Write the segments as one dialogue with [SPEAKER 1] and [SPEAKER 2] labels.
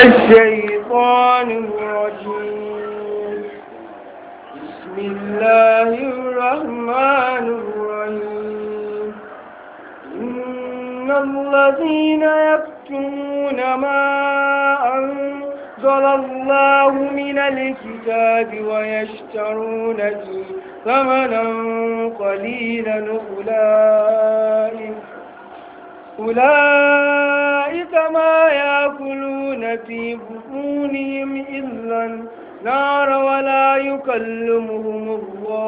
[SPEAKER 1] الشيطان الرجيم. بسم الله الرحمن الرحيم. إن الذين يكتمون ما أنزل الله من الكتاب ويشترون به ثمنا قليلا أولئك ما يأكلون في بطونهم إلا النار ولا يكلمهم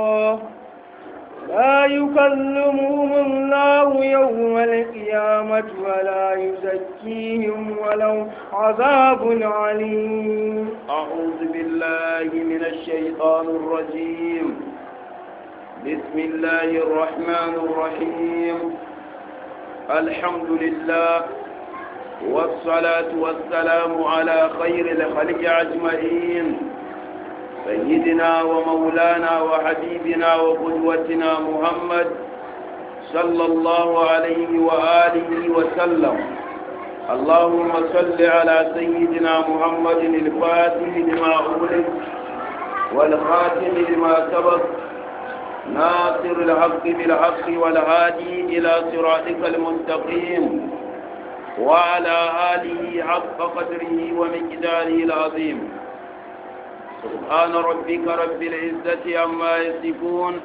[SPEAKER 1] الله يوم القيامة ولا يزكيهم ولهم عذاب عليم.
[SPEAKER 2] أعوذ بالله من الشيطان الرجيم. بسم الله الرحمن الرحيم. الحمد لله والصلاة والسلام على خير الخلق أجمعين سيدنا ومولانا وحبيبنا وقدوتنا محمد صلى الله عليه وآله وسلم. اللهم صل على سيدنا محمد الفاتح لما أغلق والخاتم لما سبق ناصر الحق بالحق والهادي إلى صراطك المستقيم وعلى آله حق قدره ومقداره العظيم. سبحان ربك رب العزة عما يصفون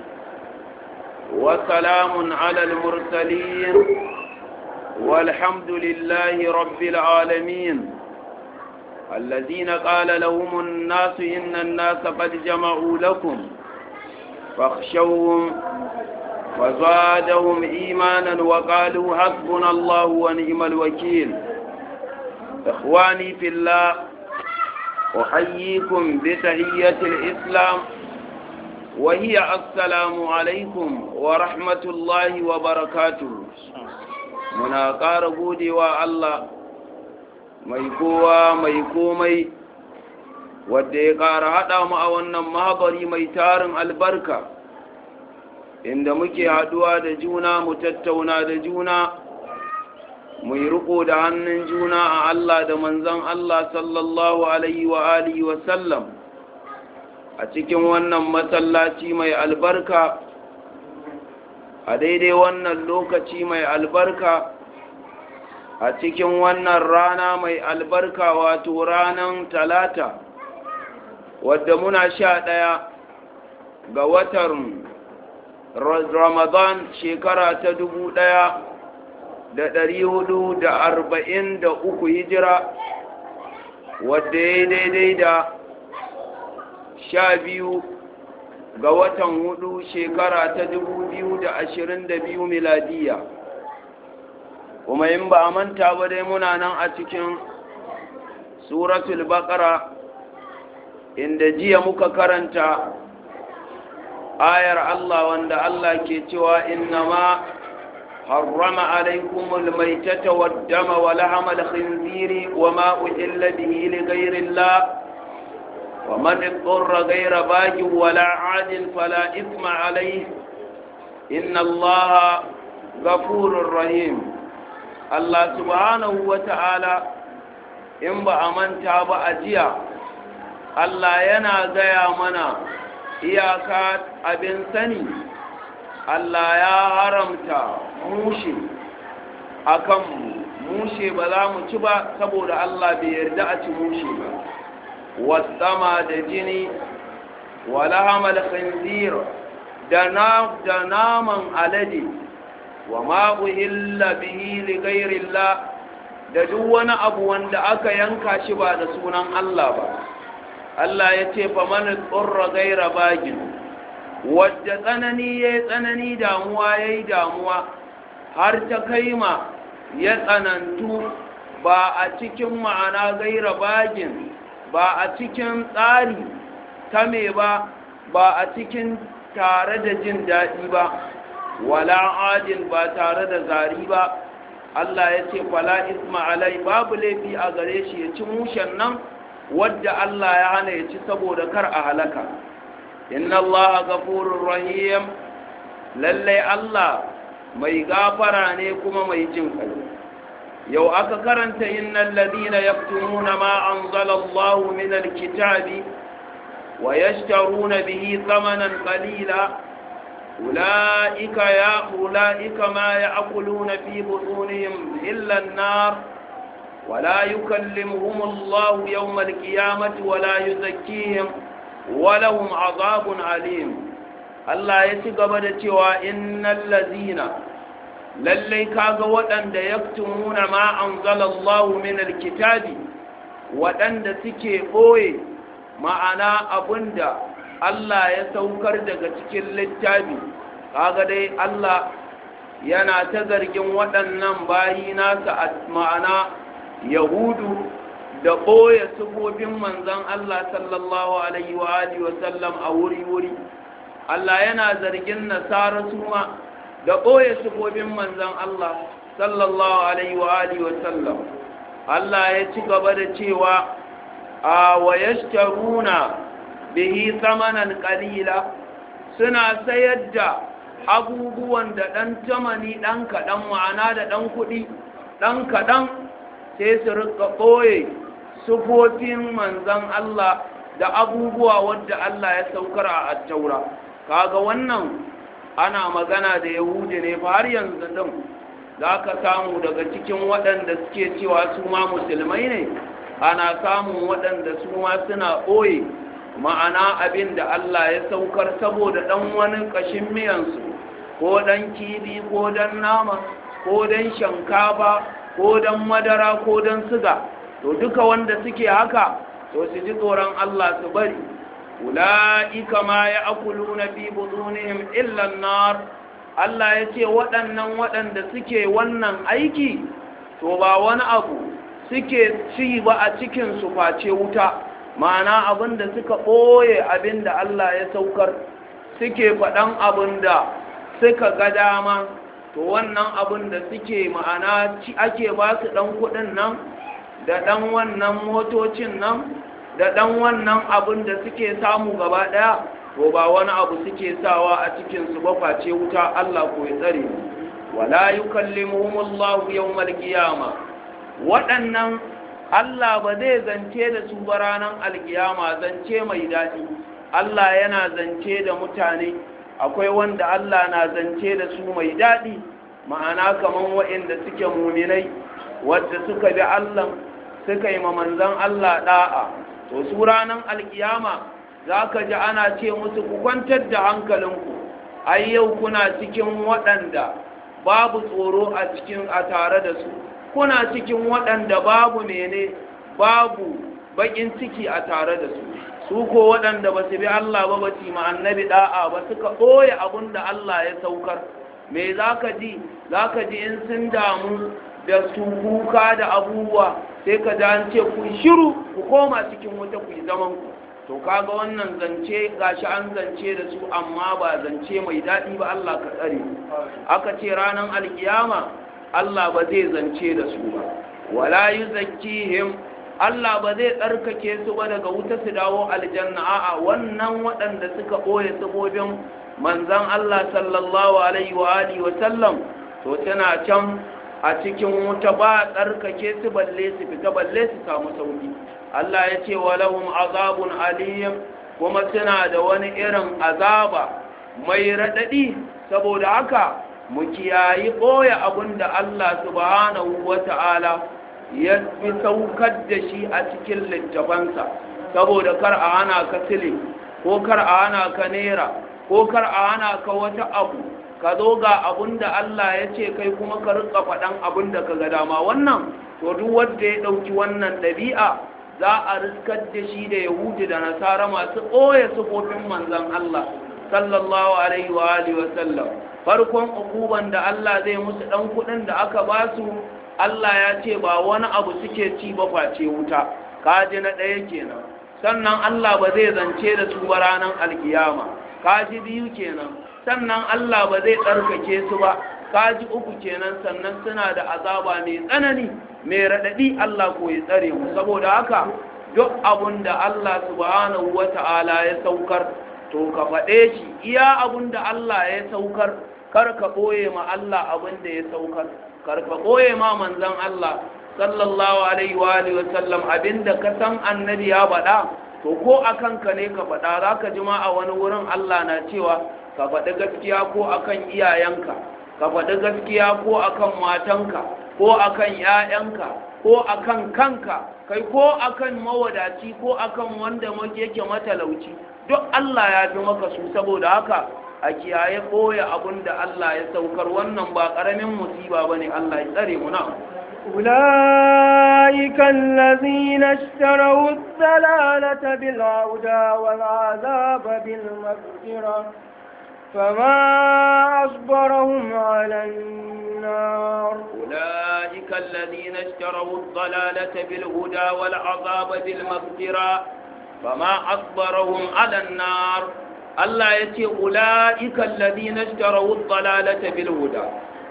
[SPEAKER 2] وسلام على المرسلين والحمد لله رب العالمين. الذين قال لهم الناس إن الناس قد جمعوا لكم فاخشوهم فزادهم إيمانا وقالوا حسبنا الله ونعم الوكيل. إخواني في الله، أحييكم بتحية الإسلام وهي السلام عليكم ورحمة الله وبركاته. muna ƙara godewa Allah mai kowa mai komai wadda ya ƙara haɗa mu a wannan mahabari mai tarin albarka inda muke haɗuwa da juna mu tattauna da juna mu yi riƙo da hannun juna a Allah da manzon Allah sallallahu alaihi wa alihi wa sallam a cikin wannan masallaci mai albarka a daidai wannan lokaci mai albarka a cikin wannan rana mai albarka wato ranar talata wadda muna 11 ga watan Ramadan shekara ta 1443 hijira wadda ya daidai da 12 ga watan 4 shekara ta 2022 miladiya. Kuma in ba a manta ba dai muna nan a cikin suratul baqara inda jiya muka karanta ayar Allah wanda Allah ke cewa innama harrama alaykumul maytata wad-dama wa lahamal khinziri wa ma uhilla bihi li ghayri Allah wa man ittara ghayra baghin wala 'adin fala ithma alayhi inna Allaha ghafurur rahim. Allah subhanahu wa ta'ala in ba a manta ba a jiya Allah yana gaya mana iyaka abin sani Allah ya haramta mushe akan mushe ba za mu ci ba saboda Allah bai yarda a ci mushe ba. Wasama da jini wala hamal khinzir da naman alade wa ma uhilla bihi li ghayri Allah da duk wani abu wanda aka yanka shi ba da sunan Allah ba. Allah ya ce fa man tsurra ghayra bagin wadda tsanani yayi tsanani damuwa yayi damuwa har ta kaima ya tsanantu ba a cikin ma'ana ghayra bagin ba a cikin tsari ta me ba a cikin tare da jin daɗi ba wala adin ba tare da zari ba. Allah ya ce fala isma alai babu laifi a gare shi ya ci mushen nan wadda Allah ya hana ya ci saboda kar a halaka. Inna Allah ghafurur rahim, lallai Allah mai gafara ne kuma mai jin kai. yau aka karanta innal ladina yaktumuna ma anzalallahu min alkitabi wa yashtaruna bihi thamanan qalila ulaika ma ya'kuluna fi butunihim illa an-nar ولا يكلمهم الله يوم القيامة ولا يزكيهم ولهم عذاب عليم Allah ya ci gaba da cewa innal lazina lallai kaga waɗanda yaktumuna ma anzalallahu min alkitabi waɗanda suke ɓoye ma'ana abinda Allah ya saukar daga cikin littafi kaga dai Allah yana ta zargin waɗannan bayi nasa ma'ana yahudu da ɓoye sufofin manzan Allah sallallahu alaihi wa alihi wa sallam a wuri-wuri Allah yana zargin nasara su ma da ɓoye sufofin manzan Allah sallallahu alaihi wa alihi wa sallam Allah ya ci gaba da cewa wa yashtaruna bihi thamanan qalila suna sayar da abubuwan da dan tamani dan kadan ma'ana da dan kudi dan kadan sai su rika ɓoye sufofin manzan Allah da abubuwa wadda Allah ya saukar a attaura kaga wannan ana magana da yahudi ne fa har yanzu din za ka samu daga cikin waɗanda suke cewa su ma musulmai ne ana samun waɗanda su ma suna ɓoye ma'ana abin da Allah ya saukar saboda ɗan wani ƙashin miyansu ko ɗan kibi ko ɗan nama ko ɗan shankafa ko don madara ko don siga to duka wanda suke haka to su ji tsoron Allah su bari ula'ika ma ya akulu na fi butunihim illan nar Allah ya ce waɗannan waɗanda suke wannan aiki to ba wani abu suke ci ba a cikin su face wuta ma'ana abinda suka ɓoye abinda Allah ya saukar suke faɗan abinda suka ga dama to wannan abin da suke ma'ana ake ba su ɗan kuɗin nan da ɗan wannan motocin nan da ɗan wannan abin da suke samu gaba ɗaya to ba wani abu suke sawa a cikinsu ba face wuta Allah ko ya tsare wala yukallimuhumullahu yawmal qiyama waɗannan Allah ba zai zance da su ba ranar alkiyama zance mai daɗi Allah yana zance da mutane akwai wanda Allah na zance da su mai daɗi ma'ana kaman waɗanda suke muminai wadda suka bi Allah suka yi manzon Allah da'a to su ranar alkiyama za ka ji ana ce musu ku kwantar da hankalinku ai yau kuna cikin waɗanda babu tsoro a tare da su kuna cikin waɗanda babu babu baƙin ciki a tare da su su ko waɗanda ba su bi Allah ba su ma annabi da'a ba suka ɓoye abin da Allah ya saukar me za ka ji in sun damu da su kuka da abubuwa sai ka ji an ce ku shiru ku koma cikin wuta ku yi zaman ku to kaga wannan zance gashi an zance da su amma ba zance mai daɗi ba Allah ka tsare aka ce ranar alkiyama Allah ba zai zance da su ba wala yuzakkihim Allah ba zai tsarkake su ba daga wuta su dawo aljanna a'a wannan waɗanda suka ɓoye sabobin manzan Allah sallallahu alaihi wa alihi wa sallam to tana can a cikin wuta ba tsarkake su balle su fita balle su samu sauki Allah ya ce wa lahum azabun aliyim kuma suna da wani irin azaba mai raɗaɗi saboda haka mu kiyayi ɓoye abin da Allah subhanahu wa ta'ala ya fi saukar da shi a cikin littafansa saboda kar a hana ka sile ko kar a hana ka nera ko kar a hana ka wata abu ka zo ga abin da Allah ya ce kai kuma ka rika faɗan abin da ka ga dama wannan to duk wanda ya ɗauki wannan ɗabi'a za a riskar da shi da yahudi da nasara masu ɓoye sufofin manzan Allah sallallahu alaihi wa alihi wa sallam farkon ukuban da Allah zai musu ɗan kuɗin da aka ba su Allah ya ce ba wani abu suke ci ba face wuta kaji na ɗaya kenan sannan Allah ba zai zance da su ba ranar alkiyama kaji biyu kenan sannan Allah ba zai tsarkake su ba kaji uku kenan sannan suna da azaba mai tsanani mai raɗaɗi Allah ko ya tsare mu saboda haka duk abun da Allah subhanahu wata'ala ya saukar to ka faɗe shi iya abun da Allah ya saukar kar ka ɓoye ma Allah abin da ya saukar karka ɓoye ma manzon Allah sallallahu alaihi wa alihi wasallam abinda ka san annabi ya faɗa to ko akan ka ne ka faɗa za ka ji ma a wani wurin Allah na cewa ka faɗi gaskiya ko akan iyayenka ka faɗi gaskiya ko akan matanka ko akan ƴaƴanka ko akan kanka kai ko akan mawadaci ko akan wanda yake matalauci duk Allah ya fi maka su saboda haka a kiyaye ɓoye abin da Allah ya saukar wannan ba ƙaramin musiba ba ne Allah ya tsare mu na
[SPEAKER 1] أولئك الذين اشتروا الضلالة بالهدى والعذاب بالمغفرة فما أصبرهم على النار
[SPEAKER 2] أولئك الذين اشتروا الضلالة بالهدى والعذاب بالمغفرة فما أصبرهم على النار الله يتي أولئك الذين اشتروا الضلالة بالهدى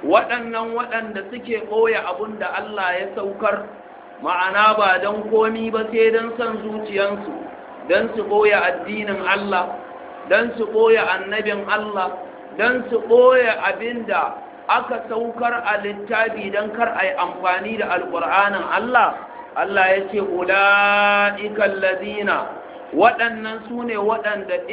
[SPEAKER 2] waɗanda suke ɓoye abin da Allah ya saukar ma'ana ba don komi ba sai don son zuciyansu don su ɓoye addinin Allah don su ɓoye annabin Allah don su ɓoye abin da aka saukar a littafi don kar a yi amfani da alƙur'anin Allah Allah ya ce ula'ikan ladina waɗannan su ne waɗanda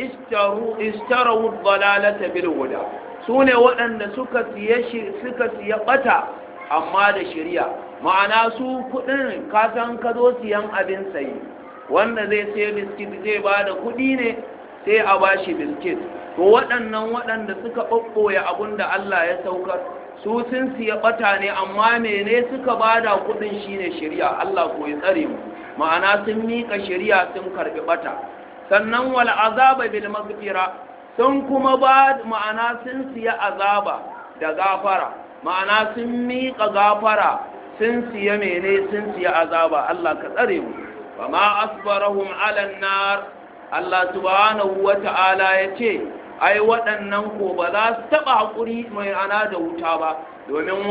[SPEAKER 2] ishtaru dalalata bil huda su ne waɗanda suka siya ɓata amma da shirya ma'ana su kuɗin kasan ka zo siyan abin sayi wanda zai sai biskit zai ba da kuɗi ne sai a ba shi biskit to waɗannan waɗanda suka ɓaɓɓoye abin da Allah ya saukar su sun siya ɓata ne amma mene suka ba da kuɗin shine shirya Allah ko ya tsare mu ma'ana sun miƙa shirya sun karɓi ɓata sannan wal azaba bil maghfira sun kuma ba ma'ana sun siya azaba da gafara ma'ana sun miƙa gafara sun siya mene sun siya azaba Allah ka tsare mu fa ma asbarahum ala nar Allah subhanahu wata'ala yace ai waɗannan ko ba za su taɓa haƙuri mai ana da wuta ba domin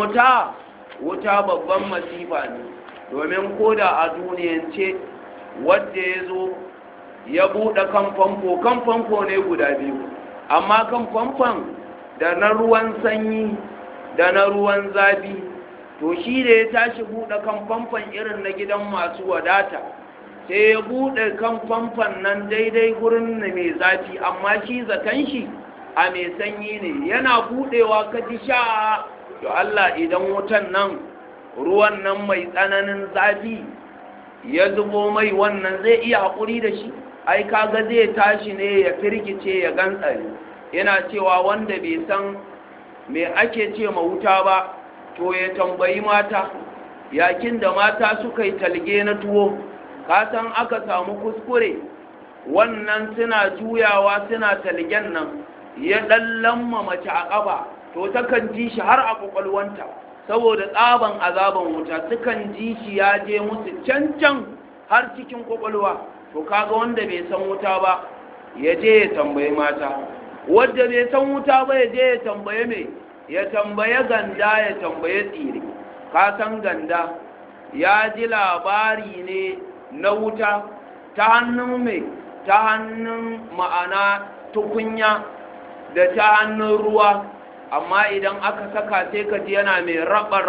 [SPEAKER 2] wuta babban masifa ne domin koda a duniyance wanda ya zo ya buɗe kan famfo ne guda biyu amma kan famfon da na ruwan sanyi da na ruwan zafi to shi da ya tashi buɗe kan famfon irin na gidan masu wadata sai ya buɗe kan famfon nan daidai gurin na mai zafi amma shi zaton shi a mai sanyi ne yana buɗewa ka ji sha to Allah idan wutan nan ruwan nan mai tsananin zafi ya zubo mai wannan zai iya haƙuri da shi ai kaga zai tashi ne ya firgice ya gantsare yana cewa wanda bai san me ake ce ma wuta ba to ya tambayi mata yakin da mata suka yi talge na tuwo ka san aka samu kuskure wannan suna juyawa suna talgen nan ya lamma mace a ƙafa to takan ji shi har a kwakwalwanta saboda tsaban azaban wuta sukan ji shi ya je musu cancan har cikin kwakwalwa to kaga wanda bai san wuta ba ya je ya tambaye mata wanda bai san wuta ba ya je ya tambaye me ya tambaye ganda ya tambaye tsire ka san ganda ya ji labari ne na wuta ta hannun me ta hannun ma'ana tukunya da ta hannun ruwa amma idan aka saka sai ka ji yana mai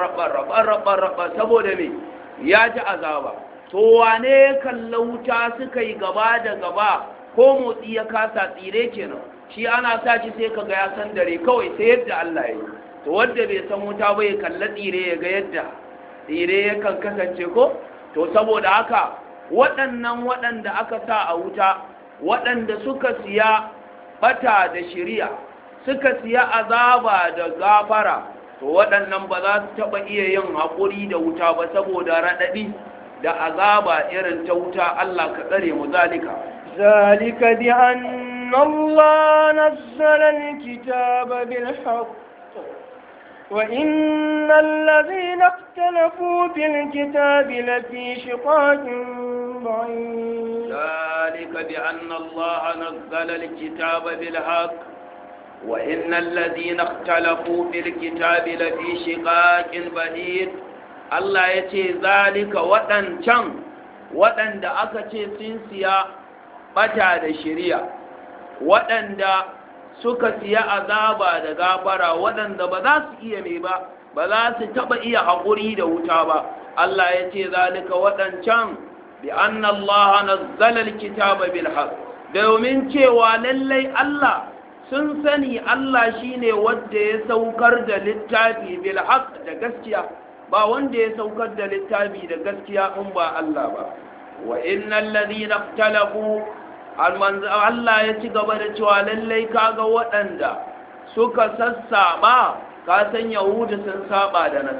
[SPEAKER 2] raɓar saboda me ya ji azaba to wane kalla wuta suka yi gaba da gaba ko motsi ya kasa tsire kenan shi ana sa shi sai kaga ya san dare kawai sai yadda Allah ya yi to wanda bai san wuta ba ya kalla tsire ya ga yadda tsire yakan kasance ko to saboda haka waɗanda aka sa a wuta waɗanda suka siya bata da shiriya suka siya azaba da gafara to waɗannan ba za su taɓa iya yin haƙuri da wuta ba saboda raɗaɗi da azaba irin ta wuta Allah ka tsare mu
[SPEAKER 1] zalika bi anna Allah nazzala al-kitaba bil haqq wa innal ladhina ikhtalafu fil kitabi lafi shiqaqin ba'id
[SPEAKER 2] zalika bi anna Allah nazzala al-kitaba bil haqq wa innal ladhina ikhtalafu fil kitabi lafi shiqaqin ba'id Allah ya ce zalika waɗanda aka ce sun siya ɓata da shiriya waɗanda suka siya azaba da gafara waɗanda ba za su iya mai ba ba za su taba iya haƙuri da wuta ba. Allah ya ce zalika waɗancan bi anna Allah nazzala alkitaba bil haqq, domin cewa lallai Allah sun sani Allah shine wanda ya saukar da littafi bil haqq da gaskiya, ba wanda ya saukar da littafi da gaskiya in ba Allah ba. Wa innal ladhina ikhtalafu, Allah ya ci gaba da cewa lallai kaga waɗanda suka sassaba, ka san Yahudu sun saba da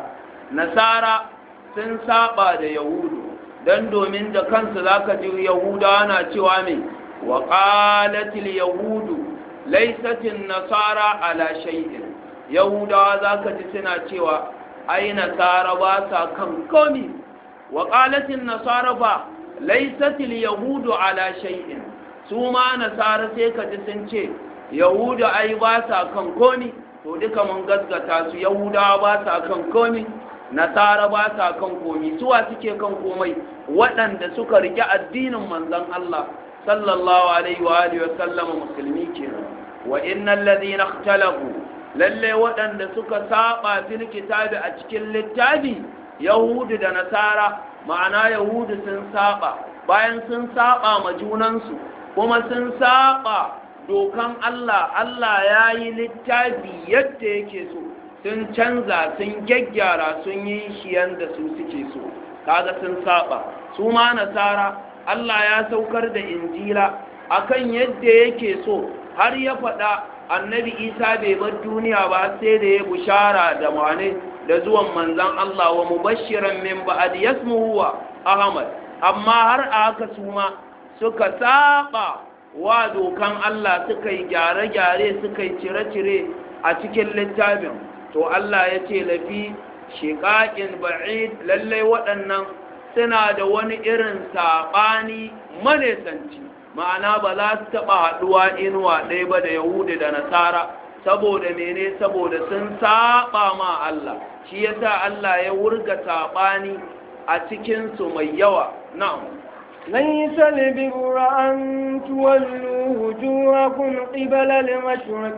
[SPEAKER 2] Nasara sun saba da Yahudu, dan domin da kansu zaka ji Yahudawa na cewa me wa qalatil yahudu laysatin nasara ala shay'in, Yahudawa zaka ji suna cewa ai Nasara ba sa kan komi, wa qalatin nasara ba laisatil yahudu ala shay'in, su ma Nasara sai ka ji sun ce Yahudu ai ba sa kan komi. To duka mun gaskata su, Yahudawa ba sa kan komi, Nasara ba sa kan komi. Suwa suke kan komai? Waɗanda suka rike addinin manzon Allah sallallahu alaihi wa alihi wa sallam, musulmi kenan. Wa innal ladhina ikhtalafu, lalle waɗanda suka saba fil kitabi a cikin littafi, Yahudu da Nasara, ma'ana Yahudu sun saba, bayan sun saba ma junansu kuma sun saba dokan Allah. Allah ya yi littafi yadda yake so, sun canza, sun gyaggyara, sun yi shi yanda su suke so, kaga sun saba. Su ma Nasara Allah ya saukar da Injila akan yadda yake so, har ya faɗa annabi Isa bai bar duniya ba sai da ya bushara da mane da zuwan manzan Allah, wa mubashiran min ba'd yasmuhu wa Ahmad. Amma har a haka su ma suka saba wa dokan Allah, suka yi gyare-gyare, suka yi cire-cire a cikin littafin. To Allah ya ce lafi shiqaqin ba'id, lallai waɗannan suna da wani irin saɓani manesanci, ma'ana ba za su taɓa haɗuwa inuwa ɗaya ba da Yahudu da Nasara. Saboda mene? Saboda sun saba ma Allah, shi yasa Allah ya wurga sabani a cikin su mai yawa. Na'am.
[SPEAKER 1] ليس البر أن تولوا وجوهكم قبل المشرق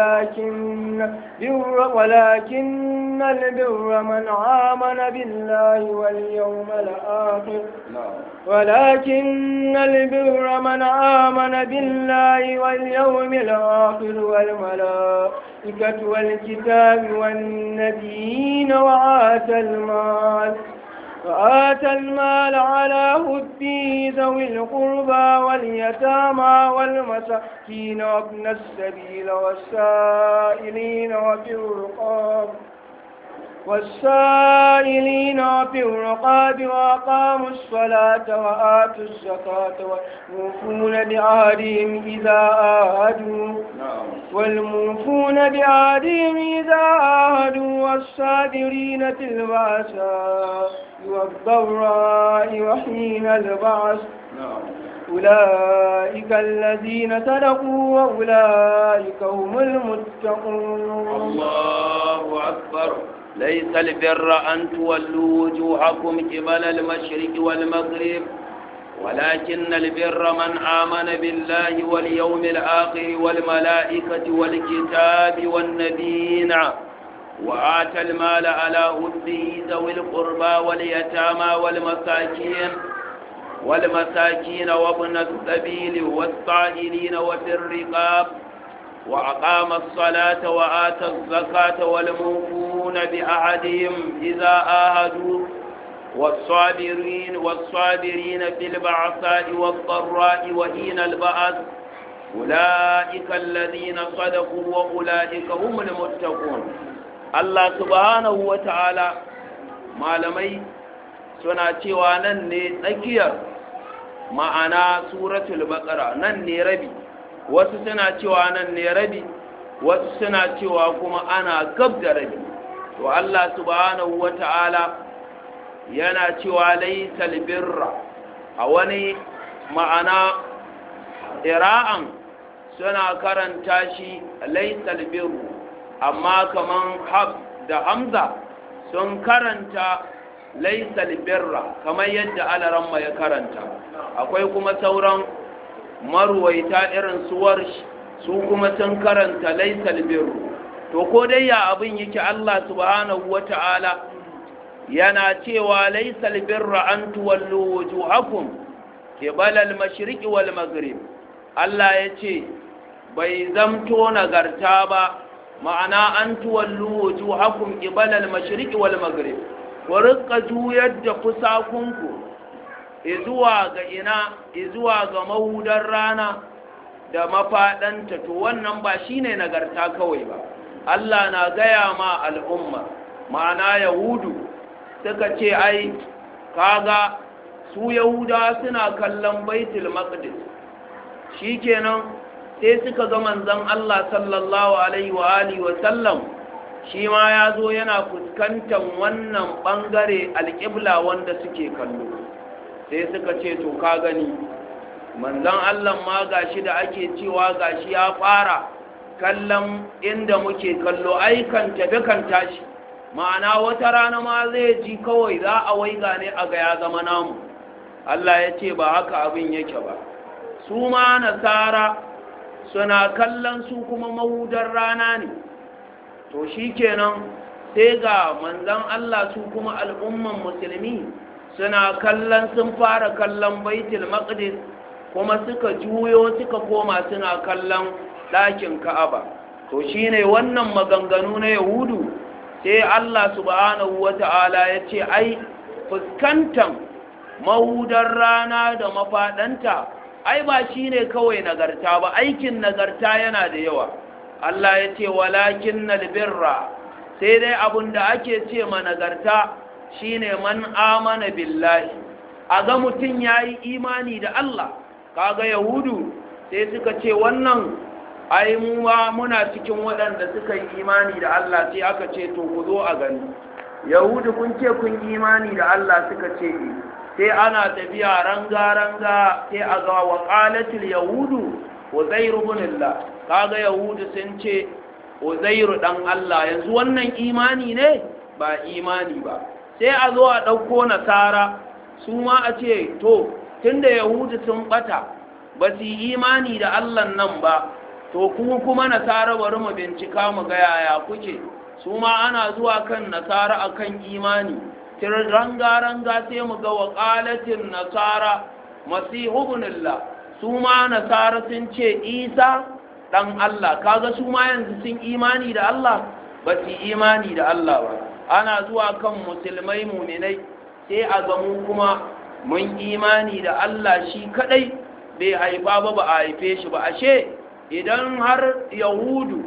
[SPEAKER 1] ولكن البر من آمن بالله واليوم الآخر والملائكة والكتاب والنبيين وآتى المال على حبه ذوي القربى واليتامى والمساكين وابن السبيل والسائلين وفي الرقاب وأقاموا الصلاة وآتوا الزكاة والموفون بعهدهم إذا عاهدوا والصابرين في البأساء والضراء وحين البعث. أولئك الذين صدقوا وأولئك هم المتقون.
[SPEAKER 2] الله أكبر. ليس البر أن تولوا وجوهكم قبل المشرق والمغرب ولكن البر من آمن بالله واليوم الآخر والملائكة والكتاب والنبيين وآتى المال على حبه ذوي القربى واليتامى والمساكين وابن السبيل والسائلين وفي الرقاب وأقام الصلاة وآتى الزكاة والموفون بعهدهم إذا عاهدوا والصابرين في البعثاء والضراء وحين البأس. أولئك الذين صدقوا وأولئك هم المتقون. الله سبحانه وتعالى malamai suna cewa nan ne tsakiyar ma'ana suratul baqara, nan ne rabi, wasu suna cewa nan ne rabi, wasu suna cewa kuma ana gab da rabi. To Allah subhanahu wata'ala yana cewa laysal birra, a wani ma'ana ira'an suna karanta shi laysal birru, amma kaman hab da hamza sun karanta laysal birra kamar yadda alaramma ya karanta. Akwai kuma sauran maruwaita irin suwar su kuma sun karanta laysal birru. to ko dai ya abin yake Allah subhanahu wata'ala yana cewa laysal birra an tuwallu wujuhakum qibala al-mashriqi wal maghrib. Allah yace bai zamto nagarta ba, ma'ana an tuwallu wujuhakum qibala al-mashriqi wal maghrib, ku rika juyar da fusakunku izuwa ga izuwa ga mahudar rana da mafadanta. To wannan ba shine nagarta kawai ba. Allah na gaya ma al'umma, ma'ana yahudu suka ce ai kaga su yahuda suna kallon baitul maqdis, shikenan sai suka ga manzon Allah sallallahu alaihi wa alihi wa sallam shi ma ya zo yana fuskantar wannan bangare alƙibla wanda suke kallo. Sai suka ce to ka gani manzon Allah ma gashi da ake cewa gashi ya fara kallon inda muke kallo, ai kan tafi kan tashi, ma'ana wata rana ma zai ji kawai za a waiga ne a ga ya zama namu. Allah ya ce ba haka abin yake ba. Su ma nasara suna kallon su kuma mahudar rana ne. To shi kenan sai ga manzan Allah su kuma al'umman musulmi suna kallon, sun fara kallon baitul maqdis kuma suka juyo suka koma suna kallon ɗakin ka'aba. To shi ne wannan maganganu na yahudu, sai Allah subhanahu wata'ala ya ce ai fuskantan mahudar rana da mafaɗanta ai ba shi ne kawai nagarta ba, aikin nagarta yana da yawa. Allah ya ce walakin nalbirra, sai dai abin da ake ce ma nagarta shine man amana billahi, a ga mutum ya yi imani da Allah. Kaga yahudu sai suka ce wannan ai mu ma muna cikin waɗanda suka yi imani da Allah, sai aka ce to ku zo a gani. Yahudu kun ce kun imani da Allah, suka ce sai ana tafiya ranga-ranga sai a ga wa qalatil yahudu Uzairu ibn Allah. Kaga yahudu sun ce Uzairu dan Allah, yanzu wannan imani ne ba imani ba. Sai a zo a ɗauko nasara su ma a ce to tunda yahudu sun bata ba su yi imani da Allah nan ba, to kuma nasara bari mu bincika mu ga yaya kuke. Su ma ana zuwa kan nasara akan imani, ranga-ranga sai mu ga waƙalatin nasara masihu ibn Allah. Su ma nasara sun ce Isa ɗan Allah. Kaga su ma yanzu sun imani da Allah ba su imani da Allah ba. Ana zuwa kan musulmai muminai sai a ga mu kuma mun imani da Allah shi kadai, bai haifa ba, ba a haife shi ba. Ashe idan har yahudu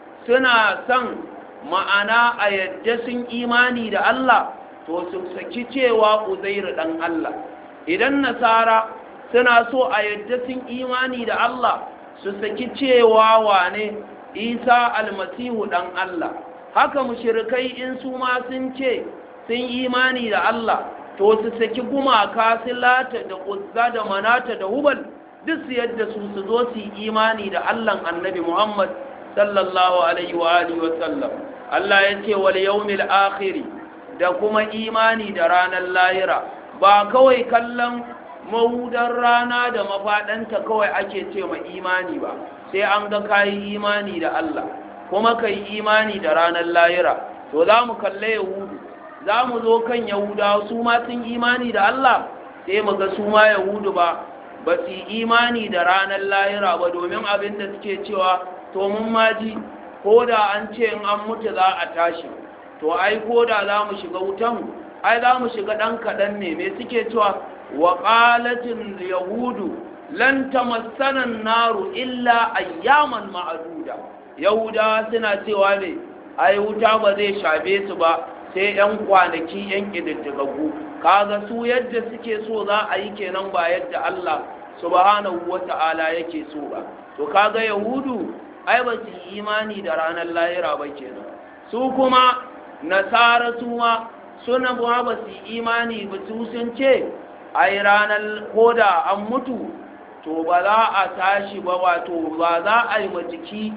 [SPEAKER 2] suna son ma'ana a yadda sun imani da Allah, to su saki cewa Uzairu dan Allah. Idan nasara suna so a yadda sun imani da Allah, su saki cewa wane Isa almasihu dan Allah. Haka mushrikai in su ma sun ce sun imani da Allah, to su saki gumaka Lata da Uzza da Manata da Hubal, duk su yadda su zo su yi imani da Allah annabi Muhammad sallallahu alaihi wa alihi wa sallam. Allah ya ce wal yawmil akhir, da kuma imani da ranar lahira. Ba kawai kallon mahudar rana da mafaɗanta kawai ake ce ma imani ba, sai an ga kayi imani da Allah kuma kai imani da ranar lahira. To za mu kalle yahudu, za mu zo kan yahudawa, su ma sun imani da Allah, sai mu ga su ma yahudu ba su imani da ranar lahira ba, domin abin da suke cewa to mun maji ko da an ce in an mutu za a tashi, to ai ko da za mu shiga wutan ai za mu shiga ɗan kaɗan ne. Me suke cewa wa qalatil yahudu lan tamassana an-naru illa ayyaman ma'duda. Yahuda suna cewa ne ai wuta ba zai shafe su ba sai yan kwanaki yan kididdigaggu. Kaga su yadda suke so za a yi kenan, ba yadda Allah subhanahu wata'ala yake so ba. To kaga yahudu ai ba su yi imani da ranar lahira ba kenan. Su kuma nasara su ma suna ba su yi imani ba, su sun ce ai ranar koda an mutu to ba za a tashi ba, wato ba za a yi majiki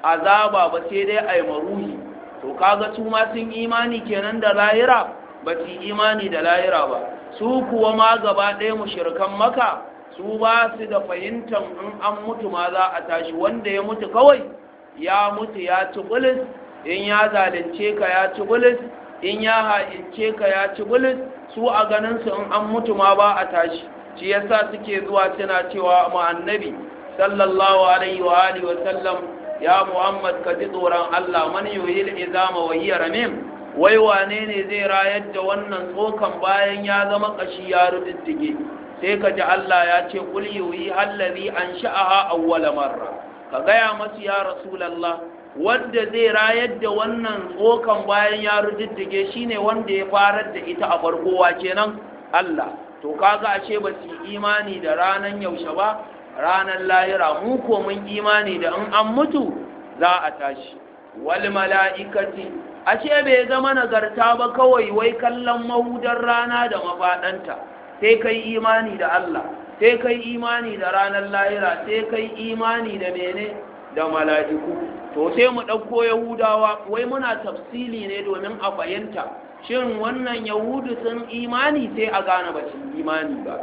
[SPEAKER 2] azaba ba sai dai a yi maruhi. To kaga su ma sun imani kenan da lahira, ba su imani da lahira ba. Su kuwa ma gaba ɗaya mushrikan Maka, su ba su da fahimtar in an mutu ma za a tashi. Wanda ya mutu kawai ya mutu ya ci bulis, in ya zalunce ka ya ci bulis, in ya ha'ince ka ya ci bulis, su a ganin su in an mutu ma ba a tashi. Shi yasa suke zuwa suna cewa ma annabi sallallahu alaihi wa alihi wa sallam, ya Muhammad ka ji tsoron Allah, man yuhil izama wa hiya ramim, wai wane ne zai rayar da wannan tsokan bayan ya zama kashi ya rududdige? Sai ka ji Allah ya ce qul yuhi allazi ansha'aha awwala marra, ka gaya masu ya rasulullah, wanda zai rayar da wannan tsokan bayan ya rududdige shine wanda ya farar da ita a farkowa kenan Allah. To kaga ashe ba su imani da ranan yaushe ba, ranar lahira. Mu ko mun imani da in an mutu za a tashi. Wal mala'ikati, ashe bai zama nagarta ba kawai wai kallon mahudar rana da mafaɗanta. Sai kai imani da Allah, sai kai imani da ranar lahira, sai kai imani da mene da mala'iku. To sai mu ɗauko Yahudawa, wai muna tafsili ne domin a fahimta shin wannan Yahudu sun imani, sai a gane ba su imani ba.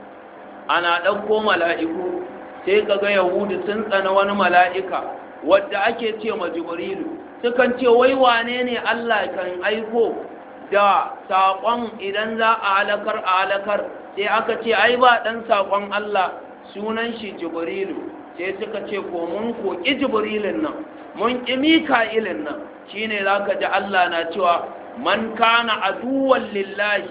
[SPEAKER 2] Ana ɗauko mala'iku, sai kaga Yahudu sun tsana wani mala'ika wadda ake ce ma Jibrilu, sukan ce wai wane ne Allah kan aiko da saƙon idan za a halakar, sai aka ce ai ba ɗan saƙon Allah sunan shi Jibrilu. Sai suka ce ko mun koki Jibrilin nan, mun ƙi Mika'ilin nan. Shine zaka ji Allah na cewa man kana aduwwan lillahi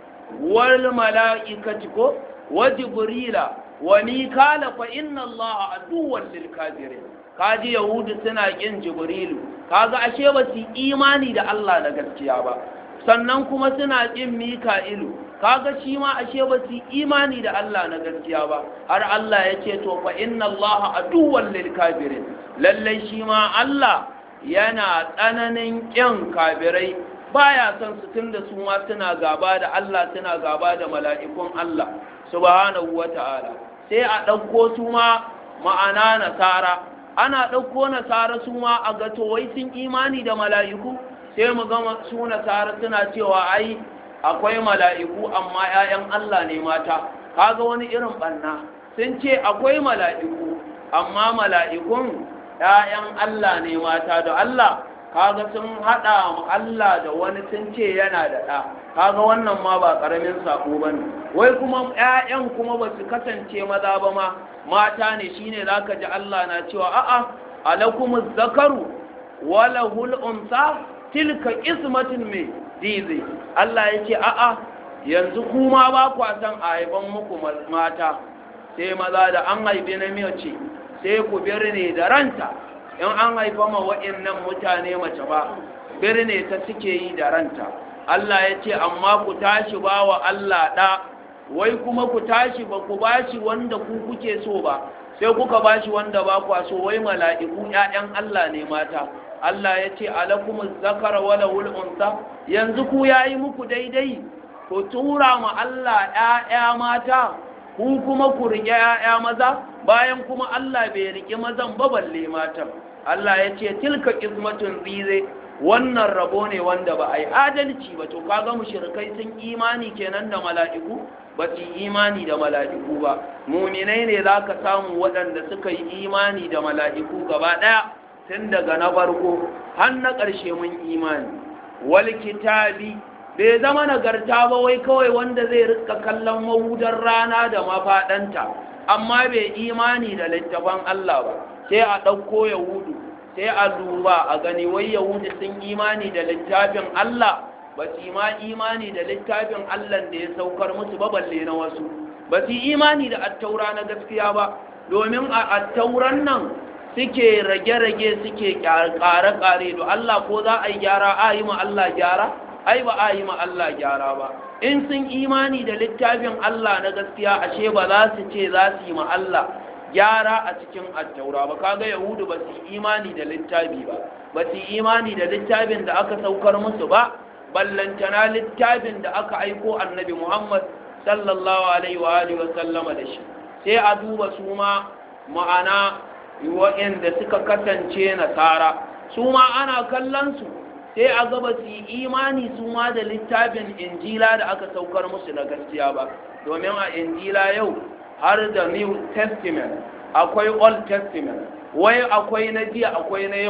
[SPEAKER 2] wal mala'ikati ko wa Jibrila wa Mikala fa inna Allah aduwwan lil kafirin. Kaji Yahudu suna ƙin Jibrilu, kaga ashe ba su imani da Allah da gaskiya ba. Sannan kuma suna ƙin Mika'ilu, kaga shi ma ashe ba su imani da Allah na gaskiya ba. Har Allah ya ce to fa inna Allah aduwwan lil kafirin, lallai shi ma Allah yana tsananin ƙin kafirai, baya son su tunda su ma suna gaba da Allah, suna gaba da mala'ikun Allah subhanahu wata'ala. Sai a ɗauko su ma ma'ana nasara, ana ɗauko nasara su ma a gato wai sun imani da mala'iku. Sai mu gama su nasara suna cewa ai akwai mala'iku amma ‘ya'yan Allah ne mata. Kaga wani irin ɓanna, sun ce akwai mala'iku amma mala'ikun ‘ya'yan Allah ne mata da Allah. Kaga sun haɗa Allah da wani sun ce yana da ɗa. Kaga wannan ma ba ƙaramin saƙo ba ne. Wai kuma ‘ya'yan kuma ba su kasance maza ba ma, mata ne. Shine za ka ji Allah na cewa a'a alakumuz zakaru wala hul'unsa tilka ismatin mai dizi. Allah ya ce a'a yanzu kuma ba ku san a haifan muku mata, sai maza da an haife na mace sai ku birne da ranta. In an haifa ma wa'annan mutane mace ba, birne ta suke yi da ranta. Allah ya ce amma ku tashi ba wa Allah ɗa, wai kuma ku tashi ba ku bashi wanda ku kuke so ba, sai kuka bashi wanda ba ku so. Wai mala'iku ‘ya'yan Allah ne mata. Allah ya ce alakumuz zakara wala unsa, yanzu ku yayi muku daidai ku tura ma Allah ‘ya'ya mata, ku kuma ku riƙe ‘ya'ya maza, bayan kuma Allah bai riƙe mazan ba balle matan. Allah ya ce tilka qismatun dize, wannan rabo ne wanda ba a yi adalci ba. To kaga mushrikai sun imani kenan da mala'iku, ba su imani da mala'iku ba. Muminai ne za ka samu waɗanda suka yi imani da mala'iku gaba ɗaya, tun daga na farko har na ƙarshe mun imani. Wal kitabi, bai zama nagarta ba wai kawai wanda zai rika kallon mahudar rana da mafaɗanta amma bai imani da littafan Allah ba. Sai a ɗauko Yahudu, sai a duba a gani wai Yahudu sun imani da littafin Allah, ba su ma imani da littafin Allah da ya saukar musu ba balle na wasu. Ba su imani da attaura na gaskiya ba, domin a attauran nan suke rage-rage, suke ƙare-ƙare. da Allah ko za a yi gyara, a yi ma Allah gyara? Ai ba a yi ma Allah gyara ba. In sun imani da littafin Allah na gaskiya, ashe ba za su ce za su yi ma Allah gyara a cikin attaura ba. Kaga Yahudu ba su imani da littafi ba, ba su imani da littafin da aka saukar musu ba, ballantana littafin da aka aiko annabi Muhammad sallallahu alaihi wa alihi wa sallama da shi. Sai a duba su ma ma'ana waɗanda suka kasance nasara, su ma ana kallon su sai a gaba su yi imani su ma da littafin Injila da aka saukar musu na gaskiya ba. Domin a Injila yau har da New Testament, akwai Old Testament, wai akwai na jiya akwai na yau.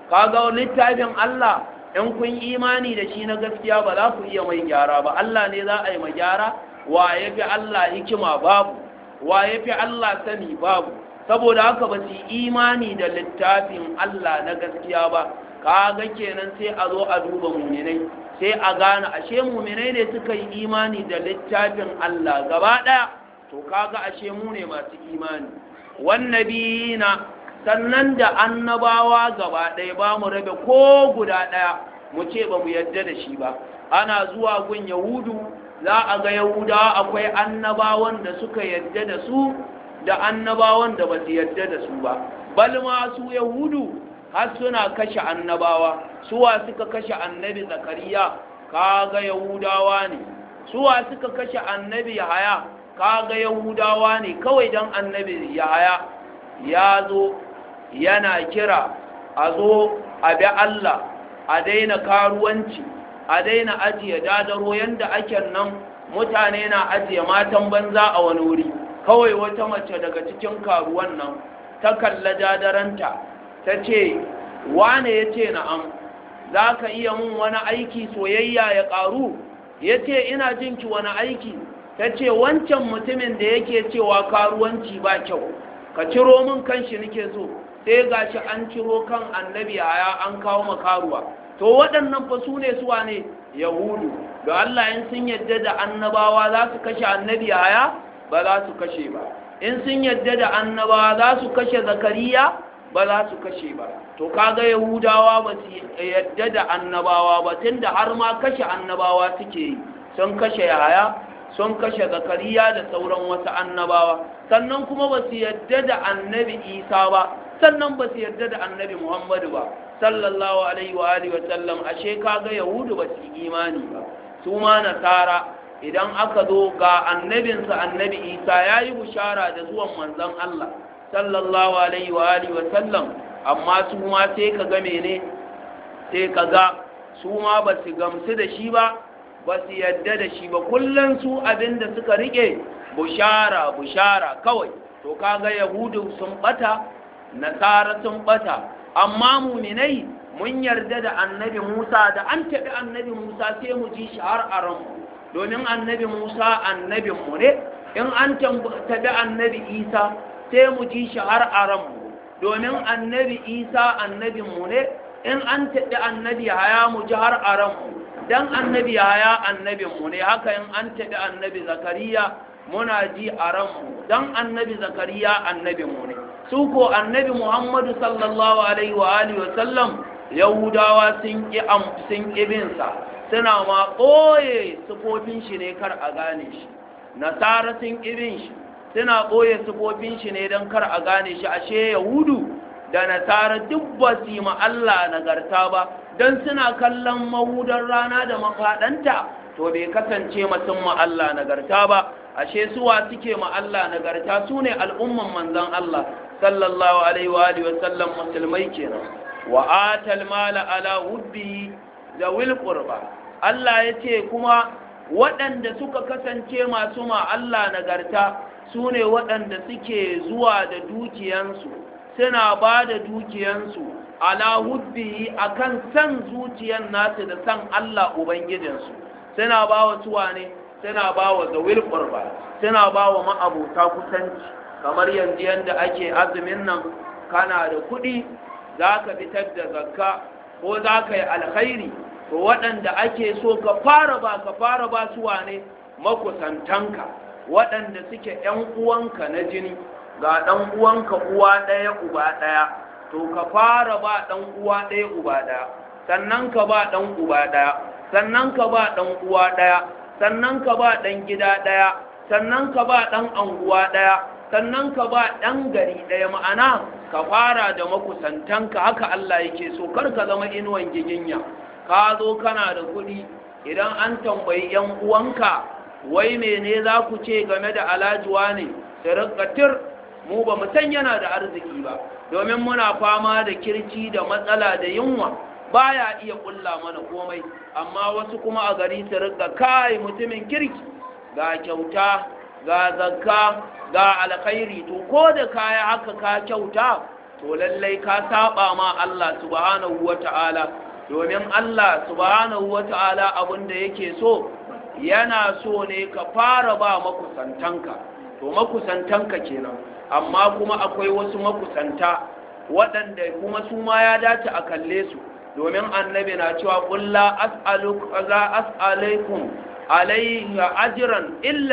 [SPEAKER 2] kaga littafin Allah in kun imani da shi na gaskiya ba za ku iya mai gyara ba, Allah ne za a yi mai gyara. Wa ya fi Allah hikima? Babu. Wa ya fi Allah sani? Babu. Saboda haka ba su imani da littafin Allah na gaskiya ba, kaga kenan sai a zo a duba muminai, sai a gane ashe muminai ne suka yi imani da littafin Allah gaba ɗaya, to kaga ashe mu ne masu imani. Wannabiyina, sannan da annabawa gaba ɗaya ba mu rabe ko guda ɗaya mu ce ba mu yadda da shi ba. Ana zuwa gun Yahudu, za a ga Yahudawa akwai annabawan da suka yadda da su da annabawan da ba su yadda da su ba. Bal ma su Yahudu har suna kashe annabawa. Suwa suka kashe annabi Zakariya? Kaga Yahudawa ne. Suwa suka kashe annabi Yahaya? Kaga Yahudawa ne. Kawai dan annabi Yahaya ya zo yana kira a zo a bi Allah, a daina karuwanci, a daina ajiye dadaro yanda ake nan mutane na ajiye matan banza a wani wuri. Kawai wata mace daga cikin karuwan nan ta kalla dadaranta ta ce, wane? Ya ce na'am, za ka iya mun wani aiki soyayya ya ƙaru? Ya ce ina jinki wani aiki? Ta ce wancan mutumin da yake cewa karuwanci ba kyau, ka ciro min kanshi nake so. Sai gashi an ciro kan annabi Yahaya an kawo makaruwa. To waɗannan fa su ne suwa ne? Yahudu. Da Allah in sun yadda da annabawa za su kashe annabi Yahaya? Ba za su kashe ba. In sun yadda da annabawa za su kashe Zakariya? Ba za su kashe ba. To kaga Yahudawa ba su yadda da annabawa ba, tunda har ma kashe annabawa suke yi. Sun kashe Yahaya, sun kashe Zakariya da sauran wasu annabawa. Sannan kuma ba su yadda da annabi Isa ba, sannan ba su yarda da annabi Muhammadu ba sallallahu alaihi wa alihi wa sallam. Ashe kaga Yahudu ba su imani ba. Su ma Nasara idan aka zo ga annabinsa annabi Isa yayi bushara da zuwan manzon Allah sallallahu alaihi wa alihi wa sallam, amma su ma sai kaga mene, sai kaga su ma ba su gamsu da shi ba, ba su yarda da shi ba. Kullun su abinda suka rike bushara kawai. To kaga Yahudu sun bata, Nasara sun bata, amma muminai mun yarda da annabi Musa. Da an taɓi annabi Musa sai mu ji shi har a ranmu, domin annabi Musa annabinmu ne. In an taɓi annabi Isa sai mu ji shi har a ranmu, domin annabi Isa annabinmu ne. In an taɓi annabi Yahaya mu ji har a ranmu, dan annabi Yahaya annabinmu ne. Haka in an taɓi annabi Zakariya muna ji a ranmu, dan annabi Zakariya annabinmu ne. Su ko annabi Muhammadu sallallahu alaihi wa alihi wa sallam Yahudawa sun ƙi binsa, suna ma ɓoye sifofin shi ne kar a gane shi. Nasara sun ƙi bin shi, suna ɓoye sifofin shi ne don kar a gane shi. Ashe Yahudu da Nasara duk ba su yi ma Allah nagarta ba, don suna kallon mahudan rana da mafaɗanta, to bai kasance mutum ma Allah nagarta ba. Ashe suwa suke ma Allah nagarta? su ne al'umman manzon Allah sallallahu alaihi wa alihi wa sallam, musulmai kenan. Wa atal mala ala hubbi zawil qurba. Allah yace kuma waɗanda suka kasance masu ma Allah nagarta su ne waɗanda suke zuwa da dukiyansu, suna ba da dukiyansu ala hubbi akan san zuciyan nasu da san Allah ubangijinsu. Suna ba wa suwa ne? Suna ba wa zawil qurba, suna ba wa ma'abota kusanci. Kamar yanzu yanda ake azumin nan, kana da kuɗi za ka fitar da zakka ko za ka yi alkhairi, to waɗanda ake so ka fara ba suwa ne? Makusantanka, waɗanda suke ‘yan uwanka na jini. Ga ɗan uwanka uwa ɗaya uba ɗaya, to ka fara ba ɗan uwa ɗaya uba ɗaya, sannan ka ba ɗan uba ɗaya, sannan ka ba ɗan uwa ɗaya, sannan ka ba ɗan gida ɗaya, sannan ka ba ɗan anguwa ɗaya, sannan ka ba ɗan gari ɗaya. Ma'ana ka fara da makusantanka. Haka Allah yake so, kar ka zama inuwan giginya. Ka zo kana da kuɗi, idan an tambayi ‘yan uwanka wai mene za ku ce game da alajuwa ne, su rikatir mu ba mu san yana da arziki ba, domin muna fama da kirci da matsala da yunwa, baya iya kulla mana komai. Amma wasu kuma a gari su rika kai mutumin kirki, ga kyauta, ga zakka, ga alkhairi. To ko da kaya haka ka kyauta, to lallai ka saba ma Allah subhanahu wata'ala, domin Allah subhanahu wata'ala abinda yake so yana so ne ka fara ba makusantanka, to makusantanka kenan, amma kuma akwai wasu makusanta waɗanda kuma su ma ya dace a kalle su, domin annabi na cewa qul la as'alukum alayhi ajran illa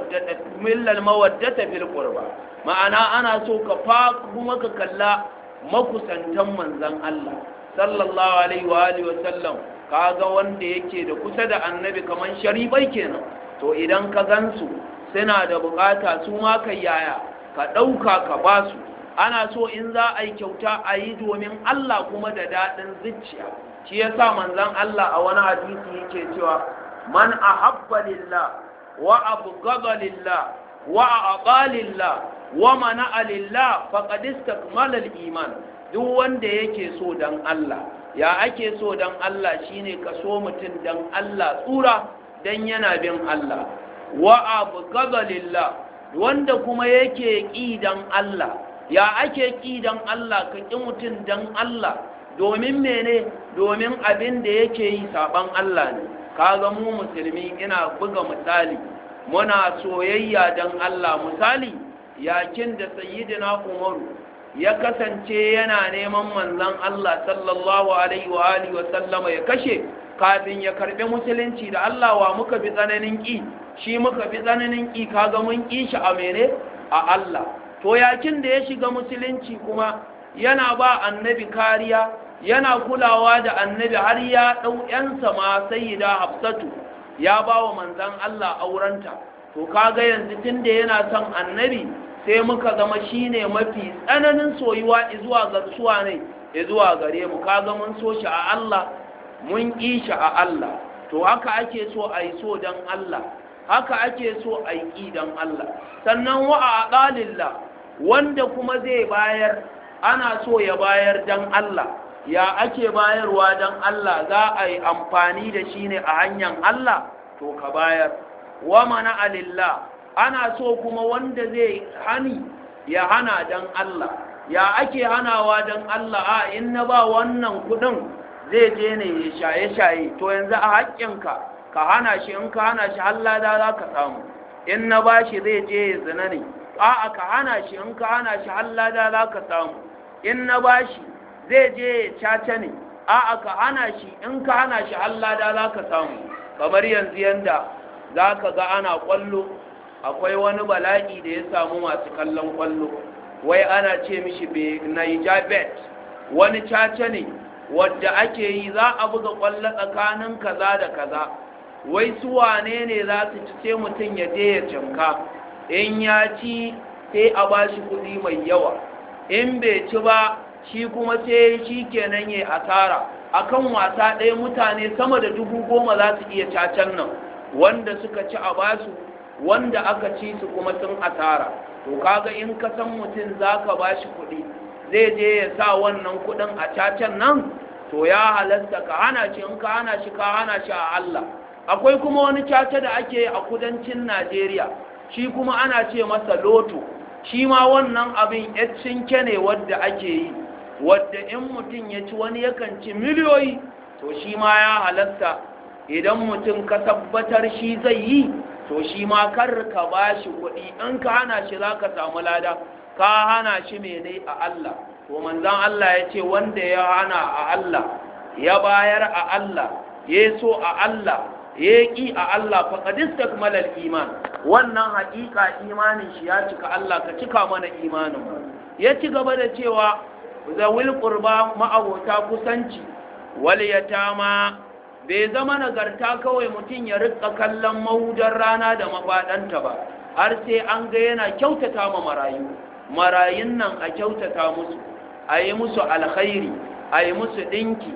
[SPEAKER 2] al-mawaddata fil qurba. Ma'ana ana so ka fa kuma ka kalla makusantan manzon Allah sallallahu alaihi wa alihi wa sallam, kaga wanda yake da kusa da annabi kaman sharifai kenan, to idan ka gansu suna da bukata su ma kai yaya ka dauka ka basu. Ana so in za a yi kyauta a yi domin Allah kuma da daɗin zuciya. Shi yasa manzon Allah a wani hadisi yake cewa man ahabba lillah wa abghada lillah wa aqa lillah wa mana'a lillah faqad istakmala al-iman. Duk wanda yake so dan Allah, ya ake so dan Allah shine ka so mutum dan Allah tsura dan yana bin Allah. Wa abghada lillah, wanda kuma yake ƙi dan Allah, ya ake ƙi dan Allah, ka ƙi mutum dan Allah domin mene? Domin abin da yake yi saban Allah ne. Kaga mu musulmi, ina buga misali, muna soyayya dan Allah. Misali, yakin da sayyidina Umaru ya kasance yana neman manzon Allah sallallahu alaihi wa alihi wa sallama ya kashe kafin ya karbi musulunci, da Allah wa muka bi tsananin ƙi? Shi muka bi tsananin ƙi. Kaga mun ƙi shi a mene? A Allah. To yakin da ya shiga musulunci kuma yana ba annabi kariya, yana kulawa da annabi, har ya ɗau ‘yansa ma sayyida Hafsatu ya ba wa manzan Allah aurenta. To kaga yanzu tun da yana son annabi, sai muka zama shine mafi tsananin soyuwa zuwa ga suwa ne, zuwa gare mu. Kaga mun so shi a Allah, mun ƙi shi a Allah. To haka ake so a yi so don Allah, haka ake so a yi ƙi don Allah. Sannan wa a ƙalillah, wanda kuma zai bayar, ana so ya bayar don Allah. Ya ake bayarwa don Allah? Za a yi amfani da shi ne a hanyar Allah, to ka bayar. Wa mana alillah, ana so kuma wanda zai hani ya hana don Allah. Ya ake hanawa don Allah? A in na ba wannan kudin zai je ne ya shaye-shaye, to yanzu a haƙƙinka ka hana shi. In ka hana shi hallada za ka samu. In na ba shi zai je ya zina ne, a'a ka hana shi. In ka hana shi hallada za ka samu. In na ba shi zai je ya caca ne, a'a ka hana shi. In ka hana shi hallada za ka samu. Kamar yanzu yanda za ka ga ana ƙwallo, akwai wani bala'i da ya samu masu kallon ƙwallo, wai ana ce mishi Naija bet, wani caca ne wadda ake yi. Za a buga ƙwallo tsakanin kaza da kaza, wai su wane ne za su ci? sai mutum ya je ya cinka, in ya ci sai a ba shi kuɗi mai yawa, in bai ci ba shi kuma sai shi kenan ya asara. Akan wasa ɗaya mutane sama da 10,000 za su iya cacan nan, wanda suka ci a basu, wanda aka ci su kuma sun asara. To kaga in ka san mutum za ka ba shi kuɗi, zai je ya sa wannan kuɗin a cacan nan, to ya halasta ka hana shi. In ka hana shi, ka hana shi a Allah. Akwai kuma wani caca da ake a kudancin Najeriya, shi kuma ana ce masa loto. Shi ma wannan abin cinke ne wadda ake yi, wadda in mutum ya ci wani yakan ci miliyoyi. To shi ma ya halatta, idan mutum ka tabbatar shi zai yi, to shi ma kar ka ba shi kuɗi. In ka hana shi za ka samu lada, ka hana shi mene? A Allah. To manzan Allah ya ce wanda ya hana a Allah, ya bayar a Allah, ya so a Allah, ya ƙi a Allah, faqad istakmala al-iman. Wannan haƙiƙa imanin shi ya cika. Allah ka cika mana imanin. Ya ci gaba da cewa zawil qurba, ma'abota kusanci, wal yatama. Bai zama nagarta kawai mutum ya rika kallon mahudar rana da mafaɗanta ba, har sai an ga yana kyautata ma marayu. Marayun nan a kyautata musu, a yi musu alkhairi, a yi musu ɗinki,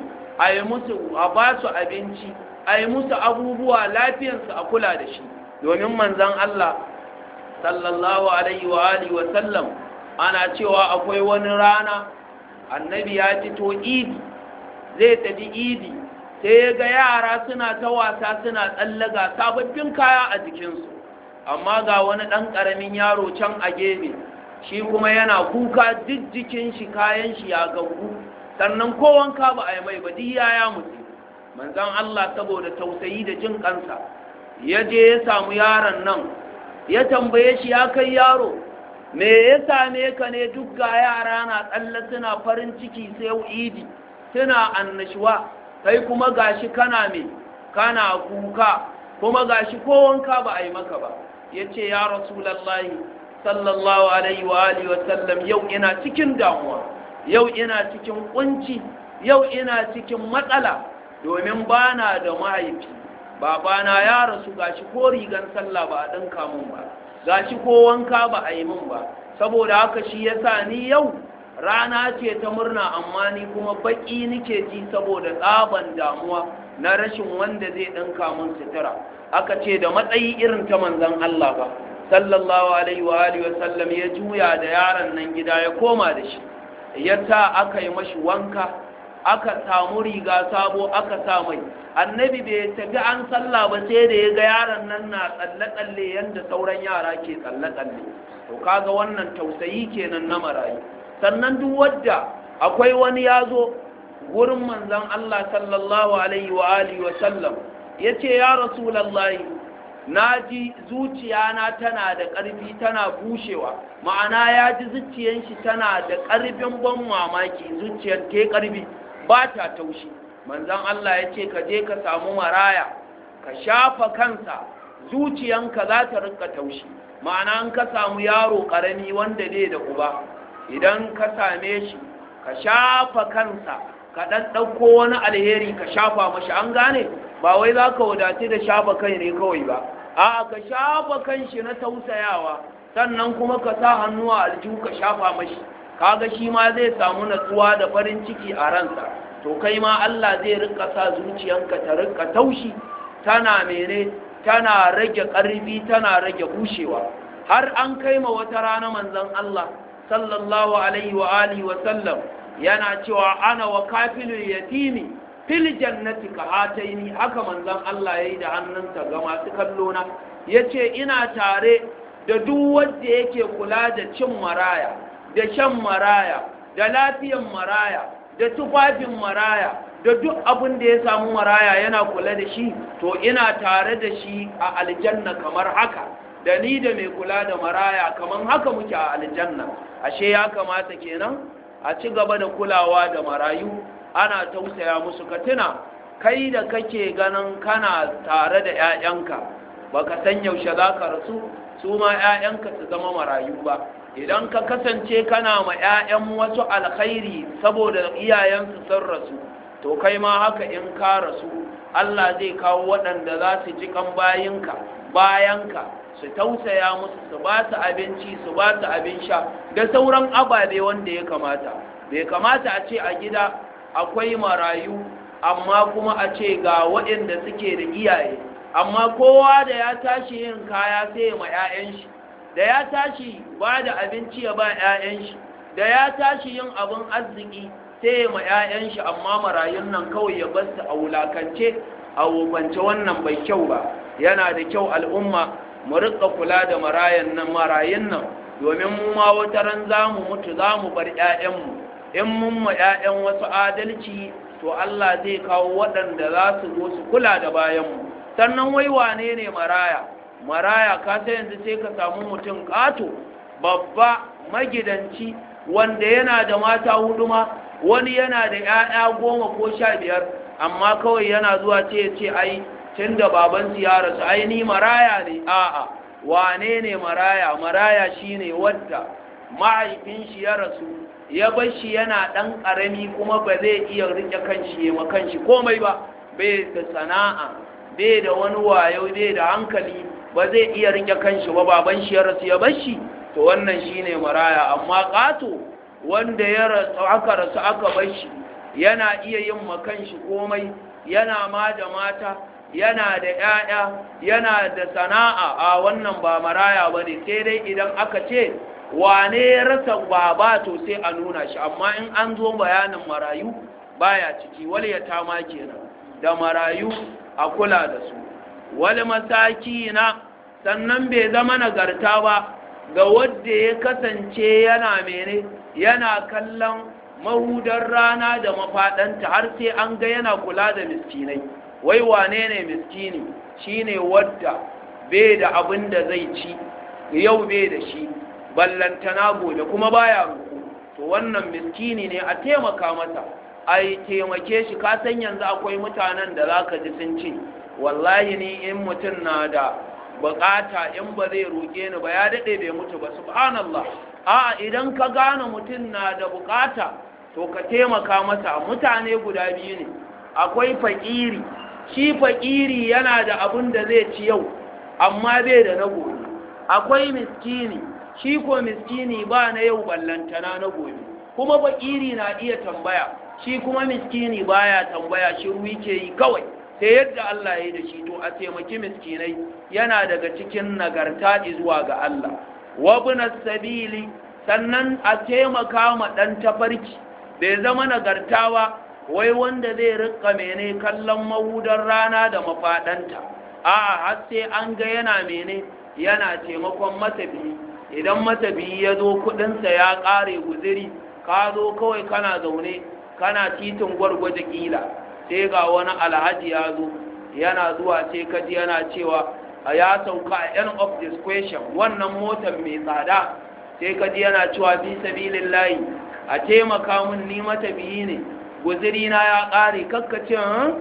[SPEAKER 2] a ba su abinci, a yi musu abubuwa, lafiyarsu a kula da shi. Domin manzan Allah sallallahu alaihi wa alihi wa sallam, ana cewa akwai wani rana annabi ya fito idi, zai tafi idi, sai ya ga yara suna ta wasa, suna tsallaga sababbin kaya a jikinsu, amma ga wani ɗan ƙaramin yaro can a gefe shi kuma yana kuka duk jikin shi kayan shi ya gaggu sannan ko wanka ba a yi mai ba duk ya mutu. Manzon Allah saboda tausayi da jin kansa ya je ya samu yaron nan ya tambaye shi, ya kai yaro me ya same ka ne? duk ga yara na tsalle suna farin ciki sai idi suna annashuwa, kai kuma gashi kana kana kuka, kuma gashi ko wanka ba a yi maka ba. yace ya rasulullahi sallallahu alaihi wa alihi wa sallam, yau ina cikin damuwa, yau ina cikin kunci, yau ina cikin matsala, domin bana da mahaifi, babana ya rasu, gashi ko rigan sallah ba a dinka mun ba, gashi ko wanka ba a yi mun ba. Saboda haka shi yasa ni yau rana ce ta murna, amma ni kuma baki nike ji saboda tsaban damuwa na rashin wanda zai dinka mun sutura. Aka ce da matsayi irin ta manzon Allah ba sallallahu alaihi wa alihi wa sallam, ya juya da yaron nan gida ya koma da shi, yasa aka yi mashi wanka, aka samu riga sabo aka sa mai. Annabi bai tafi an sallah ba sai da ya ga yaron nan na tsalle-tsalle yanda sauran yara ke tsalle-tsalle. To kaga wannan tausayi kenan na marayu. Sannan duk wadda akwai wani ya zo gurin manzon Allah sallallahu alaihi wa alihi wa sallam, yace ya rasulullahi, naji zuciyana tana da ƙarfi tana bushewa, ma'ana ya ji zuciyar shi tana da ƙarfin ban mamaki, zuciyar ta ƙarfi ba ta taushi. Manzon Allah ya ce ka je ka samu maraya ka shafa kansa, zuciyanka za ta rinka taushi. Ma'ana an ka samu yaro ƙarami wanda bai da uba, idan ka same shi ka shafa kansa, ka ɗan ɗauko wani alheri ka shafa mashi, an gane, ba wai za ka wadaci da shafa kai ne kawai ba, a ka shafa kan shi na tausayawa, sannan kuma ka sa hannu a aljihu ka shafa mashi, kaga shi ma zai samu natsuwa da farin ciki a ransa. To kai ma Allah zai rika sa zuciyanka ta rika taushi, tana rage ƙarfi, tana rage bushewa. Har an kai ma wata rana manzon Allah sallallahu alaihi wa alihi wa sallam yana cewa ana wa kafilul yatimi fil jannati ka hataini, haka manzon Allah yayi da hannunsa ga masu kallo na, yace ina tare da duk wanda yake kula da cin maraya, da shan maraya, da lafiyan maraya, da tufafin maraya, da duk abin da ya samu maraya yana kula da shi, to ina tare da shi a aljanna kamar haka, da ni da mai kula da maraya kamar haka muke a aljanna. Ashe ya kamata kenan a ci gaba da kulawa da marayu, ana tausaya musu. Ka tuna kai da kake ganin kana tare da 'ya'yanka, baka san yaushe za ka rasu, su ma 'ya'yanka su zama marayu ba. Idan ka kasance kana ma 'ya'yan wasu alkhairi saboda iyayensu sun rasu, to kai ma haka in ka rasu Allah zai kawo waɗanda za su ji kan bayanka su tausaya musu, su ba su abinci, su ba su abin sha da sauran ababe wanda ya kamata. Bai kamata a ce a gida akwai marayu amma kuma a ce ga waɗanda suke da iyaye, amma kowa da ya tashi yin kaya sai ma 'ya'yan shi, da ya tashi ba da abinci ya ba 'ya'yan shi, da ya tashi yin abin arziki sai ma 'ya'yan shi, amma marayun nan kawai ya bar su a wulakance, a wofance. Wannan bai kyau ba. Yana da kyau al'umma mu rika kula da marayun nan, domin mu ma wata ran za mu mutu, za mu bar 'ya'yanmu. In mun ma 'ya'yan wasu adalci, to Allah zai kawo waɗanda za su zo su kula da bayanmu. Sannan wai wane ne maraya? Ka sai yanzu sai ka samu mutum ƙato babba magidanci wanda yana da mata hudu ma, wani yana da 'ya'ya 10 ko 15, amma kawai yana zuwa ce ai tun da babansu ya rasu ai ni maraya ne. A'a, wane ne maraya? Maraya shine wadda mahaifin shi ya rasu, ya bar shi yana ɗan ƙarami, kuma ba zai iya riƙe kanshi ya kanshi komai ba, bai da sana'a, bai da wani wayo, bai da hankali, ba zai iya riƙe kanshi ba, baban shi ya rasu ya bar shi, to wannan shine maraya. Amma ƙato wanda ya rasu aka bar shi, yana iya yin makanshi komai, yana ma da mata, yana da 'ya'ya, yana da sana'a, a wannan ba maraya bane. Sai dai idan aka ce wane rasa baba, to sai a nuna shi, amma in an zo bayanin marayu baya ciki. Wal yatama kenan, da marayu a kula da su. Wal masakina, sannan bai zama nagarta ba ga wadda ya kasance yana kallon mahudar rana da mafaɗanta har sai an ga yana kula da miskinai. Wai wane ne miskini? Shine wadda bai da abin da zai ci yau, bai da shi ballantana gobe kuma baya ruku, to wannan miskini ne, a taimaka masa, a taimake shi. Ka san yanzu akwai mutanen da zaka ji sun ce wallahi ni in mutum na da bukata in ba zai roƙe ni ba ya daɗe bai mutu ba. Subhanallah. A'a, idan ka gane mutum na da bukata to ka taimaka masa. Mutane guda biyu ne, akwai fakiri, shi fakiri yana da abin da zai ci yau amma bai da na gobe. Akwai miskini, shi ko miskini ba na yau ballantana na gobe. Kuma fakiri na iya tambaya, shi kuma miskini baya tambaya, shi ruwi ke yi kawai sai yadda Allah ya yi da shi. To a taimaki miskinai yana daga cikin nagarta zuwa ga Allah. Wabna sabili, sannan a taimaka ma dan tafarki, bai zama nagartawa wai wanda zai rika kallon mahudar rana da mafadanta. A'a, har sai an ga yana taimakon matafiyi. Idan matafiyi ya zo kudinsa ya kare guziri, ka zo kawai kana zaune kana titin gwargwaje kila, sai ga wani alhaji ya zo, yana zuwa sai kaji yana cewa ya sauka a end of this question, wannan motar mai tsada, sai kaji yana cewa fi sabilillahi a taimaka mun, ni matafiyi ne, guziri na ya kare. Kakkace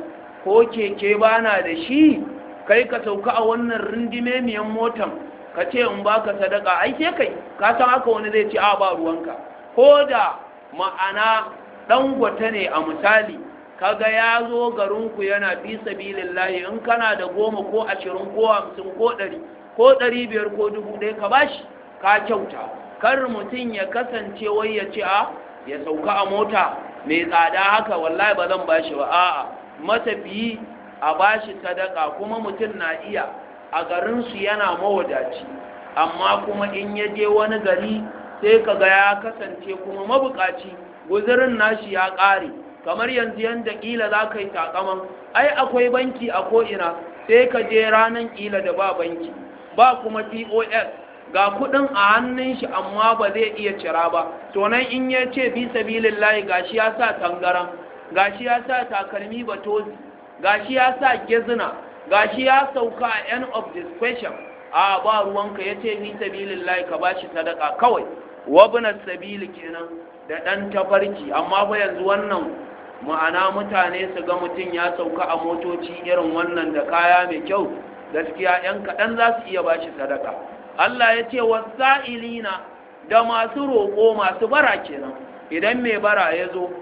[SPEAKER 2] ko keke bana da shi, kai ka sauka a wannan rindime miyan motan ka ce in baka sadaka, ai sai kai ka san haka wani zai ce a ba ruwanka. Ko da ma'ana dan gwata ne a misali, kaga ya zo garinku yana fi sabilillahi, in kana da 10 ko 20 ko 50 ko 100 ko 500 ko 1000 ka bashi, ka kyauta. Kar mutum ya kasance wai ya ce ya sauka a mota mai tsada haka, wallahi ba zan bashi ba. A'a, matafiyi a bashi sadaka. Kuma mutum na iya a garinsu yana mawadaci, amma kuma in ya je wani gari sai kaga ya kasance kuma mabukaci, guzurin nashi ya ƙare. Kamar yanzu yanda ƙila za ka yi takaman ai akwai banki a ko'ina, sai ka je ranar ƙila da ba banki ba kuma pos, ga kudin a hannun shi amma ba zai iya cira ba. To nan in ya ce fi sabilillahi, gashi ya sa tangaran, gashi ya sa takalmi batozi, gashi ya sa gezina, gashi ya sauka a end of this question, a ba ruwanka, ya ce fi sabilillahi ka bashi sadaka kawai. Wabna sabili kenan da dan tafarki. Amma fa yanzu wannan ma'ana mutane su ga mutum ya sauka a motoci irin wannan da kaya mai kyau, gaskiya yan kaɗan za su iya bashi sadaka. Allah ya ce wasa'ilina, da masu roƙo, masu bara kenan. Idan mai bara ya zo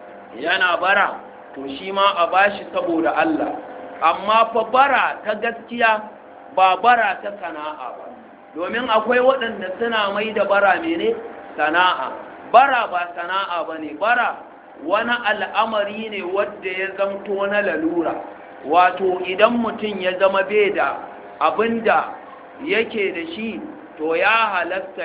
[SPEAKER 2] yana bara, to shi ma a bashi saboda Allah. Amma fa bara ta gaskiya ba bara ta sana'a ba, domin akwai waɗanda suna mai da bara sana'a. Bara ba sana'a ba ne, bara wani al'amari ne wadda ya zamto na lalura. Wato idan mutum ya zama bai da abin da yake da shi, to ya halatta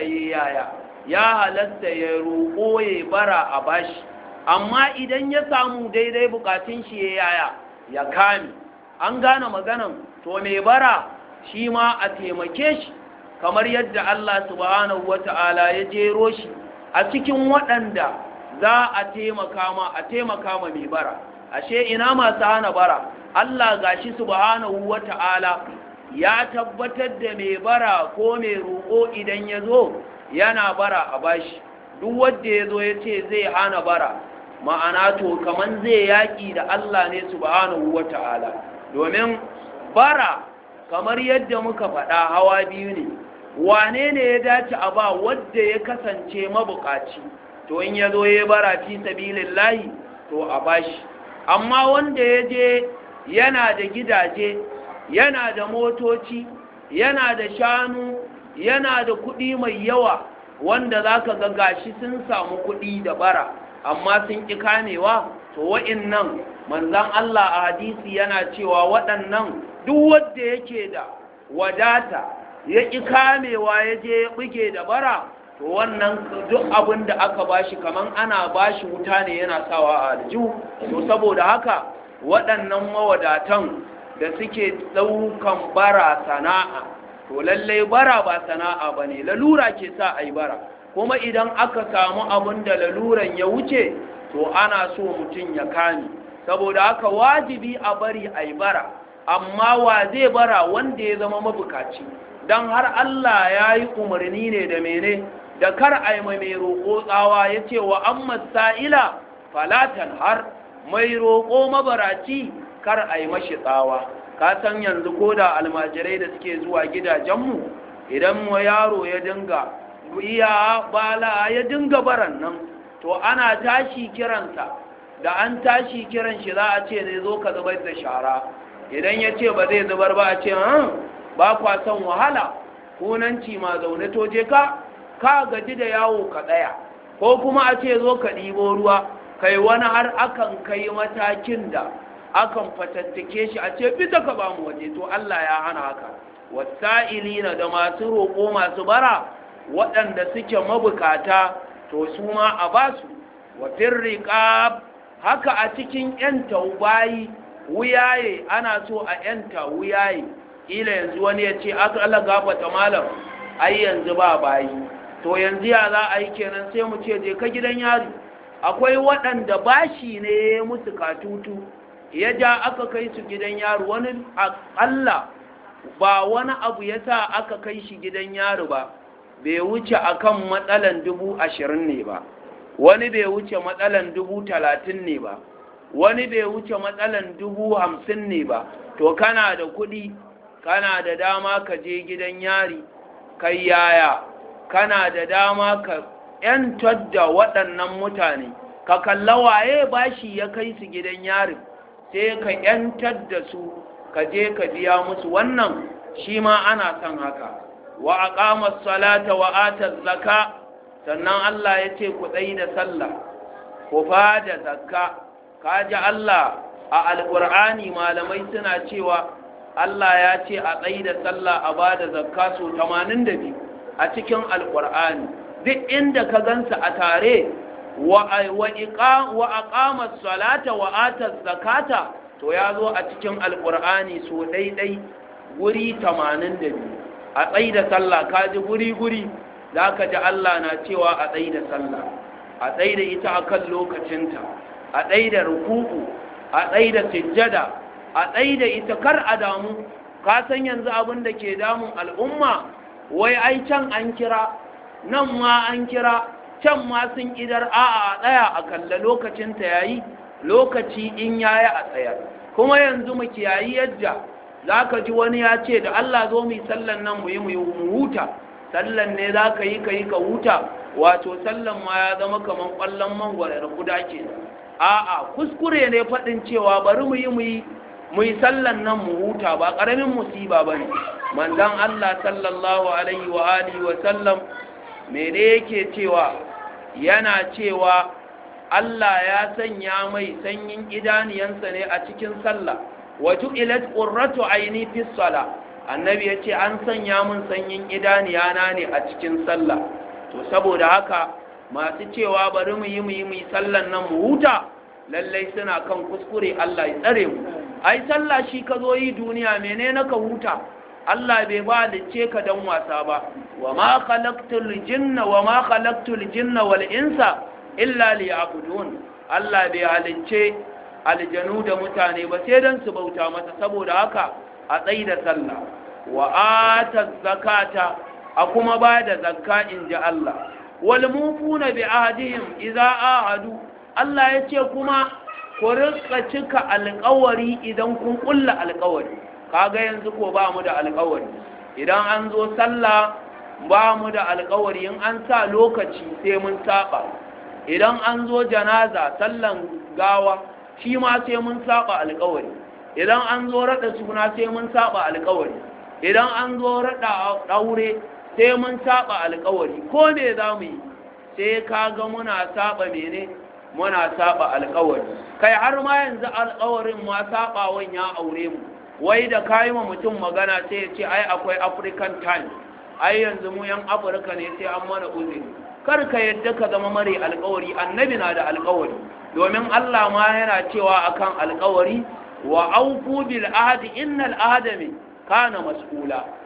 [SPEAKER 2] ya halatta ya roƙo ya bara a bashi. Amma idan ya samu daidai bukatun shi ya kame. An gane maganan? To mai bara shi ma a taimake shi, kamar yadda Allah subhanahu wata'ala ya jero shi a cikin waɗanda za a taimaka ma mai bara. Ashe ina masu hana bara? Allah gashi subhanahu wata'ala ya tabbatar da mai bara ko mai roƙo idan ya zo yana bara a bashi. Duk wanda ya zo ya ce zai hana bara, ma'ana to kaman zai yaƙi da Allah ne subhanahu wata'ala. Domin bara kamar yadda muka faɗa hawa biyu ne. Wane ne ya dace a ba? Wadda ya kasance mabukaci, to in ya zo ya bara fi sabilillahi to a bashi. Amma wanda ya je yana da gidaje, yana da motoci, yana da shanu, yana da kuɗi mai yawa, wanda za ka ga gashi sun samu kuɗi da bara amma sun ƙi kamewa, to wa'innan manzan Allah a hadisi yana cewa waɗannan duk wanda yake da wadata ya ƙi kamewa ya je ya buge da bara, to wannan duk abin da aka bashi kaman ana bashi wuta ne yana sawa a aljihu. To saboda haka waɗannan mawadatan da suke ɗaukan bara sana'a, to lallai bara ba sana'a ba ne, lalura ke sa a yi bara, kuma idan aka samu abin da laluran ya wuce to ana so mutum ya kame, saboda haka wajibi a bari a yi bara, amma wa zai bara wanda ya zama mabukaci, don har Allah ya yi umarni ne da mene da kar a yi mai roƙo tsawa, ya ce wa amma sa'ila falatan har mai roƙo mabaraci kar a yi mashi tsawa. Ka san yanzu ko da almajirai da suke zuwa gidajenmu idan yaro ya dinga iya bala ya dinga baran nan, to ana tashi kiransa, da an tashi kiran shi za a ce zai zo ka zubar da shara, idan ya ce ba zai zubar ba a ce ba kwa son wahala, kunanci ma zaune to je ka gaji da yawo ka tsaya, ko kuma a ce zo ka ɗibo ruwa, kai wani har akan kai matakin da akan fatattake shi a ce fita ka ba mu waje, to Allah ya hana haka. Wasa'ilina da masu roƙo masu bara waɗanda suke mabukata to su ma a basu. Wa firriqab haka a cikin yanta bayi wuyaye ana so a yanta wuyaye, ila yanzu wani ya ce Allah gafata malam ai yanzu ba bayi, to yanzu ya za a yi kenan, sai mu ce je ka gidan yari. Akwai waɗanda bashi ne musu katutu ya ja aka kai su gidan yaro, wani Allah ba wani abu ya sa aka kai shi gidan yaro ba, bai wuce akan matsalan 20,000 ne ba, wani bai wuce matsalan 30,000 ne ba, wani bai wuce matsalan 50,000 ne ba. To kana da kuɗi, kana da dama ka je gidan yari kai yaya, kana da dama ka ‘yantar da waɗannan mutane, ka kalla waye bashi ya kai su gidan yari, sai ka ‘yantar da su ka je ka biya musu, wannan shi ma ana son haka. Wa aqama salata wa ata zaka, sannan Allah ya ce ku tsayi da sallah ku fa da zakka. Kaji Allah a alƙur'ani malamai suna cewa Allah ya ce a tsayi da sallah a ba da zakka so 82 a cikin alƙur'ani, duk inda ka gansa a tare wa aqama salata wa ata zakata to ya zo a cikin alƙur'ani so daidai guri 82. A tsayi da sallah kaji guri za ka ji Allah na cewa a tsayi da sallah, a tsayi da ita akan lokacinta, a tsayi da ruku'u, a tsayi da sujjada, a tsayi da ita kar a damu. Ka san yanzu abin da ke damun al'umma, wai ai can an kira, nan ma an kira, can ma sun idar, a'a a tsaya a kalla lokacinta yayi, lokaci in yayi a tsayar. Kuma yanzu mu kiyayi yadda za ka ji wani ya ce da Allah zo mu sallan nan mu yi mu huta, sallan ne za ka yi ka huta, wato sallan ma ya zama kamar ƙwallon mangwara da kuda ke. A'a kuskure ne faɗin cewa bari mu yi sallan nan mu huta, ba ƙaramin musiba ba ne. Manzon Allah sallallahu alaihi wa alihi wa sallam mene yake cewa, yana cewa Allah ya sanya mai sanyin idaniyansa ne a cikin sallah, waju ilat qurratu aini fi sala. Annabi yace an sanya mun sanyin idaniyana ne a cikin sallah. To saboda haka masu cewa bari mu yi sallan nan mu huta, lallai suna kan kuskure. Allah ya tsare mu. Ai sallah shi ka zo yi duniya, menene ka huta? Allah bai ba lice ka dan wasa ba. Wa ma khalaqtul jinna wal insa illa liya'budun. Allah bai halicce aljanu da mutane ba sai dan su bauta masa. Saboda haka a tsayi da sallah, wa ata zakata, a kuma ba da zakka inji Allah. Wal mufuna bi ahdihim idza ahadu, Allah ya ce kuma ku rika cika alƙawari idan kun kulla alƙawari. Kaga yanzu ko ba mu da alƙawari, idan an zo sallah ba mu da alƙawari, in an sa lokaci sai mun saba. Idan an zo janaza sallan gawa shi ma sai mun saba alƙawari. Idan an zo rada suna sai mun saba alƙawari. Idan an zo rada daure sai mun saba alƙawari. Ko me za mu yi sai kaga muna saba mene, muna saba alƙawari. Kai har ma yanzu alƙawarin ma sabawan ya aure mu. Wai da kayi ma mutum magana sai ya ce ai akwai African time, ai yanzu mu yan Afirka ne sai an mana uzuri. Kar ka yadda ka zama mare alƙawari, annabi na da alƙawari. Domin Allah ma yana cewa akan alƙawari, wa aufu bil ahdi innal ahda kana mas'ula.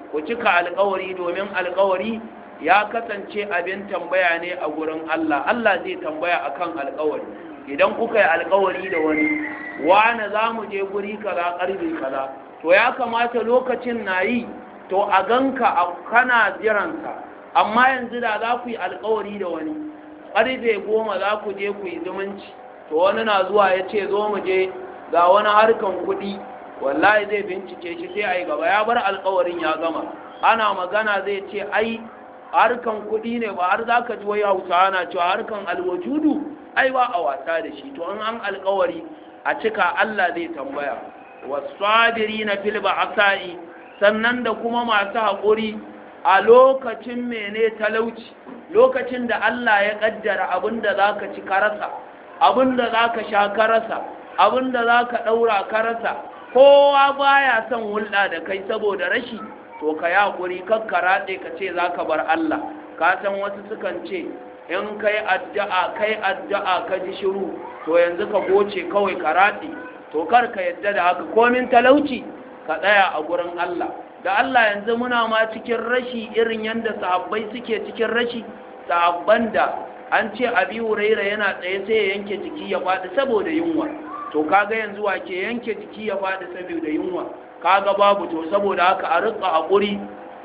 [SPEAKER 2] ku cika alƙawari domin alƙawari ya kasance abin tambaya ne a gurin Allah. Allah zai tambaya akan alƙawari. Idan kuka yi alƙawari da wani za mu je guri kaza ƙarfe kaza, to ya kamata lokacin na yi to a ganka kana jiransa. Amma yanzu da za ku yi alƙawari da wani ƙarfe 10 za ku je ku yi zumunci, to wani na zuwa ya ce zo mu je ga wani harkan kuɗi, wallahi zai bincike shi sai a yi gaba, ya bar alƙawarin ya gama. Ana magana zai ce ai harkan kuɗi ne ba, har za ka ji wai Hausa na cewa harkan alwajudu ai ba a wasa da shi. to in an alƙawari a cika, Allah zai tambaya. wasabirina fil ba'sa'i, sannan da kuma masu haƙuri a lokacin mene talauci, lokacin da Allah ya kaddara abinda zaka ci ka rasa, abinda zaka sha ka rasa, abinda zaka daura ka rasa, kowa baya son hulɗa da kai saboda rashi, to ka yi haƙuri, kakkara ɗe ka ce za ka bar Allah. Ka san wasu sukan ce in kai addu'a ka ji shiru, to yanzu ka goce kawai ka raɗe, to kar ka yadda da haka. Komin talauci ka tsaya a gurin Allah. Da Allah yanzu muna ma cikin rashi irin yadda sahabbai suke cikin rashi, sahabban da an ce Abi Huraira yana tsaye sai ya yanke jiki ya faɗi saboda yunwa, to kaga yanzu wa ke yanke jiki ya faɗi saboda yunwa? Kaga babu. To saboda haka a riƙa haƙuri,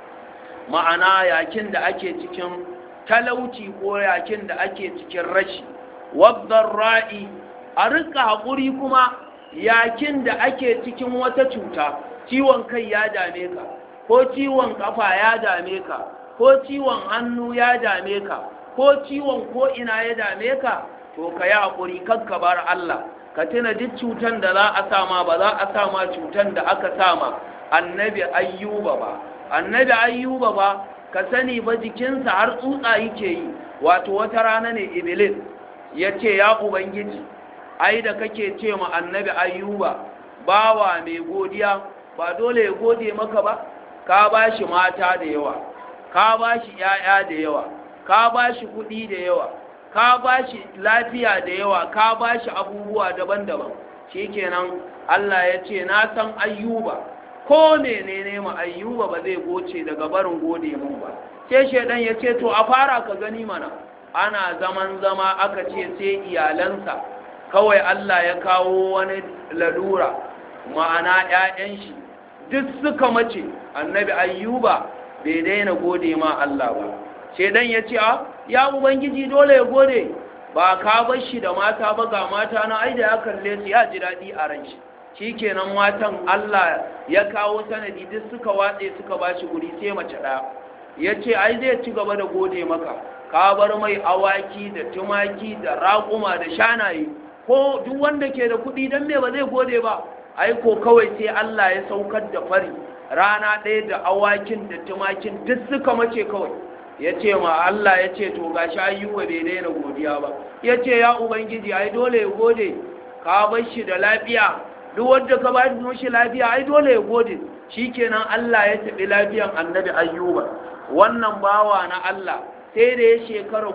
[SPEAKER 2] ma'ana yakin da ake cikin talauci ko yakin da ake cikin rashi. Wabdar ra'i, a riƙa haƙuri kuma yakin da ake cikin wata cuta, ciwon kai ya dame ka, ko ciwon kafa ya dame ka, ko ciwon hannu ya dame ka, ko ciwon ko ina ya dame ka, to ka yi haƙuri, kakka bar Allah. Ka tuna duk cutan da za a sama ba za a sama cutan da aka sama annabi Ayyuba ba. Annabi Ayyuba ba, ka sani ba jikinsa har tsutsa yake yi. Wato wata rana ne Iblis ya ce ya Ubangiji, ai da kake ce ma annabi Ayyuba bawa mai godiya, ba dole ya gode maka ba? Ka ba shi mata da yawa, ka ba shi ‘ya'ya da yawa, ka ba shi kuɗi da yawa, ka ba shi lafiya da yawa, ka ba shi abubuwa daban-daban. Shi kenan Allah ya ce na san Ayyuba, ko menene ma Ayyuba ba zai goce daga barin gode mun ba. Sai shaidan ya ce to a fara ka gani mana. Ana zama aka ce sai iyalansa kawai Allah ya kawo wani lalura, ma'ana ‘ya'yan shi duk suka mace. Annabi Ayyuba bai daina gode ma Allah ba. Shaidan ya ce ya Ubangiji dole ya gode, ba ka bar shi da mata ba, ga mata na ai da ya kalle su ya ji daɗi a ran shi. Shikenan matan Allah ya kawo sanadi duk suka watse suka ba shi guri sai mace ɗaya. Ya ce ai zai ci gaba da gode maka, ka bar mai awaki da tumaki da raƙuma da shanaye, ko duk wanda ke da kuɗi don me ba zai gode ba? Ai ko kawai sai Allah ya saukar da fari rana ɗaya da awakin da tumakin duk suka mace kawai. Ya ce ma Allah, ya ce to gashi Ayyuba bai daina godiya ba. Ya ce ya Ubangiji ai dole ya gode, ka bar shi da lafiya, duk wanda ka ba shi lafiya ai dole ya gode. Shikenan Allah ya tafi lafiyan annabi Ayyuba. Wannan bawa na Allah sai da ya shekara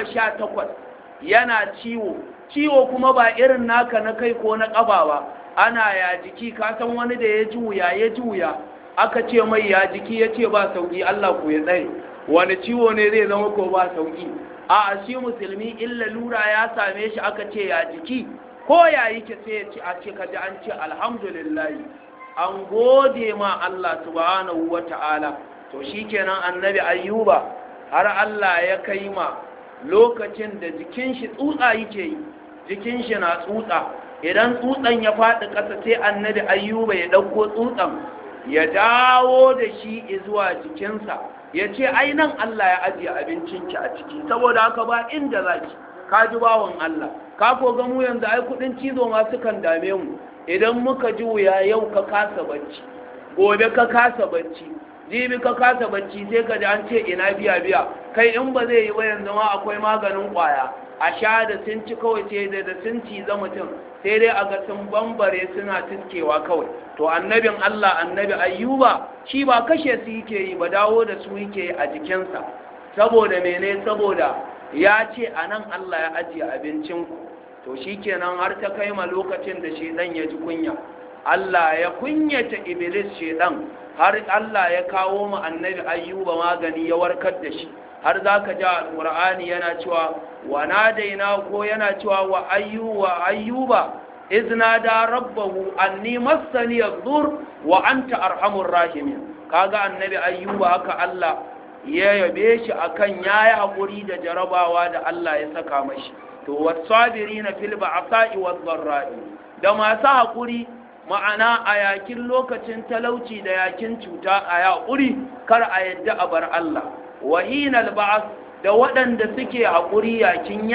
[SPEAKER 2] 18 yana ciwo kuma ba irin naka na kai ko na ƙafa ba, ana ya jiki. Ka san wani da ya ji wuya aka ce mai ya jiki, ya ce ba sauki, Allah ku ya tsaye. Wani ciwo ne zai zama ko ba sauki? A shi musulmi illa lura ya same shi aka ce ya jiki, ko ya yi ke sai ya ce a ce kaji an ce alhamdulillah, an gode ma Allah subhanahu wa ta'ala. To shi kenan annabi Ayyuba har Allah ya kai ma lokacin da jikin shi tsutsa yake yi, jikin shi na tsutsa. Idan tsutsan ya faɗi ƙasa sai annabi Ayyuba ya ɗauko tsutsan ya dawo da shi zuwa jikinsa, ya ce ai nan Allah ya ajiye abincinki a ciki, saboda haka ba inda zaki. Ka ji bawan Allah, ka ko ga mu yanzu ai kudin cizo ma sukan dame mu. Idan muka ji wuya yau ka kasa bacci, gobe ka kasa bacci, jibi ka kasa bacci, sai ka ji an ce ina biya. Kai in ba zai yi ba yanzu ma akwai maganin kwaya a sha da sun ci kawai, sai da sun ciza mutum sai dai a ga sun bambare suna tiskewa kawai. To annabin Allah annabi Ayyuba shi ba kashe su yake yi ba, dawo da su yake yi a jikinsa. Saboda mene? Saboda ya ce a nan Allah ya ajiye abincinku. To shi kenan har ta kai ma lokacin da shedan ya ji kunya, Allah ya kunyata Iblis shedan har Allah ya kawo mu annabi ayyuba magani ya warkar da shi har zaka ji alqur'ani yana cewa wa nadaina ko yana cewa wa ayyuba iznada rabbahu anni massani yadhur wa anta arhamur rahimin. kaga annabi ayyuba haka Allah ya yabe shi akan yayi hakuri da jarabawa da Allah ya saka mashi. to wasabirina fil ba'sa'i wadh-dharra'i, da masu hakuri ma'ana a yakin lokacin talauci da yakin cuta a yaƙuri kar a yadda a bar Allah. wahinal ba'as, da waɗanda suke haƙuri yakin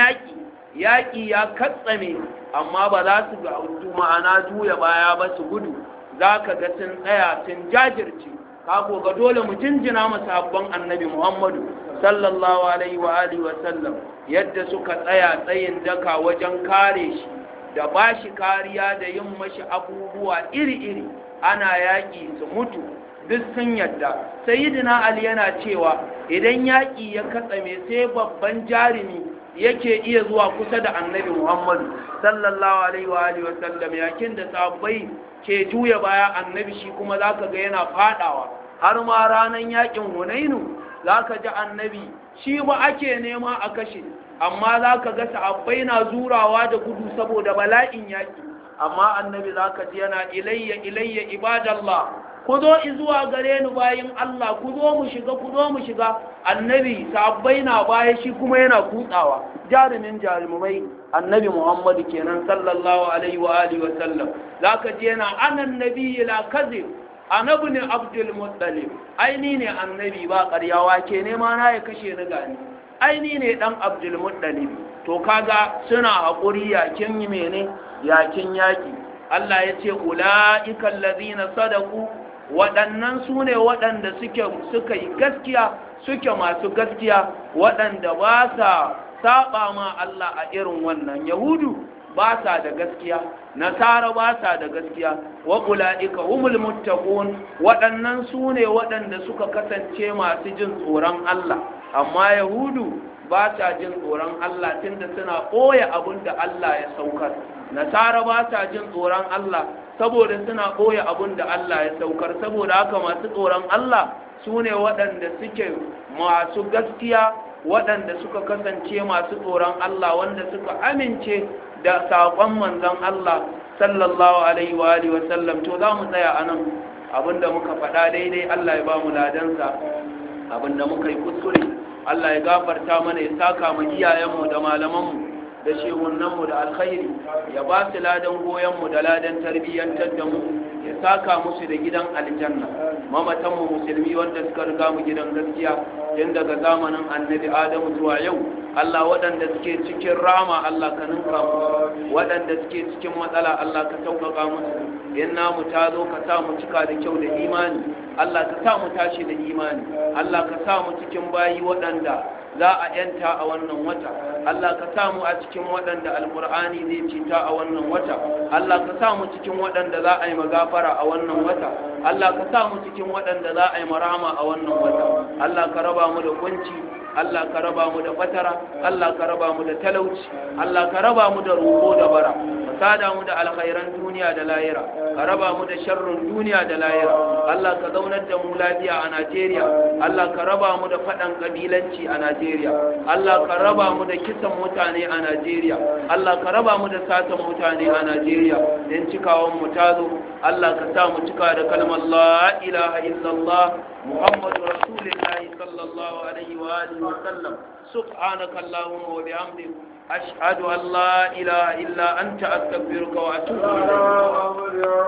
[SPEAKER 2] yaƙi ya katsame amma ba za su ga ma'ana juya baya ba su gudu, za ka ga sun tsaya sun jajirce. ka ga dole mu jinjina masa sabon annabi Muhammadu sallallahu alaihi wa alihi wa sallam yadda suka tsaya tsayin daka wajen kare shi da ba shi kariya da yin mashi abubuwa iri-iri, ana yaƙi su mutu duk sun yadda. Sayyidina Ali yana cewa idan yaƙi ya katsame sai babban jarumi yake iya zuwa kusa da annabi Muhammadu sallallahu alaihi wa alihi wasallam, yakin da sahabbai ke juya baya annabi shi kuma zaka ga yana fadawa. har ma ranan yaƙin Hunainu zaka ji annabi shi ba ake nema a kashe, amma za ka ga sahabbai na zurawa da gudu saboda bala'in yaƙi, amma annabi za ka ji yana ilayya ibadallah, ku zo zuwa gare ni bayin Allah, ku zo mu shiga. annabi sahabbai na baya shi kuma yana kutsawa. jarumin jarumai annabi Muhammad kenan sallallahu alaihi wa alihi wa sallam, za ka ji yana anan nabiyyi la kadhib annabi ne Abdul Muttalib, aini ne annabi ba ƙaryawa ke nema na ya kashe ni gani, aini ne dan Abdul Muttalib. to kaga suna haƙuri yakin yi mene yakin yaki. Allah ya ce ulaika allazina sadaku, waɗannan su ne waɗanda suka yi gaskiya, suke masu gaskiya, waɗanda ba sa saba ma Allah a irin wannan. Yahudu ba sa da gaskiya, nasara ba sa da gaskiya. wa ulaika humul muttaqun, waɗannan su ne waɗanda suka kasance masu jin tsoron Allah. amma Yahudu ba sa jin tsoron Allah tunda suna ɓoye abin da Allah ya saukar. nasara ba sa jin tsoron Allah saboda suna ɓoye abin da Allah ya saukar. saboda haka masu tsoron Allah su ne waɗanda suke masu gaskiya, waɗanda suka kasance masu tsoron Allah, wanda suka amince da saƙon manzon Allah sallallahu alaihi wa alihi wa sallam. to za mu tsaya anan, abinda muka faɗa daidai Allah ya ba mu ladansa, abinda muka yi kuskure Allah ya gafarta mana, ya saka mu iyayenmu da malamanmu da shehunanmu da alkhairi, ya ba su ladan goyonmu da ladan tarbiyyantar da mu, ya saka musu da gidan aljanna. mamatanmu musulmi wanda suka riga mu gidan gaskiya tun daga zamanin annabi Adamu zuwa yau, Allah waɗanda suke cikin rama Allah ka ninka musu, waɗanda suke cikin matsala Allah ka sauƙaƙa musu. in namu ta zo ka sa mu cika da kyau da imani, Allah ka sa mu tashi da imani, Allah ka sa mu cikin bayi waɗanda za a yanta a wannan wata. Allah ka sa mu a cikin waɗanda alƙur'ani zai cita a wannan wata. Allah ka sa mu cikin waɗanda za a yi magafara a wannan wata. Allah ka sa mu cikin waɗanda za a yi marama a wannan wata. Allah ka raba mu da kunci, Allah ka raba mu da fatara, Allah ka raba mu da talauci, Allah ka raba mu da roƙo da bara, ka sada mu da alkhairan duniya da lahira, ka raba mu da sharrin duniya da lahira. Allah ka zaunar da mu lafiya a Najeriya, Allah ka raba mu da faɗan kabilanci a Najeriya, Allah ka raba mu da kisan mutane a Najeriya, Allah ka raba mu da satan mutane a Najeriya. dan cikawan mu tazo, Allah ka sa mu cika da kalmar la ilaha illallah Muhammadu Rasulullahi sallallahu alaihi wa alihi wa sallam. subhanaka Allahumma wa bihamdik ashhadu an la ilaha illa anta astaghfiruka wa atubu ilayk.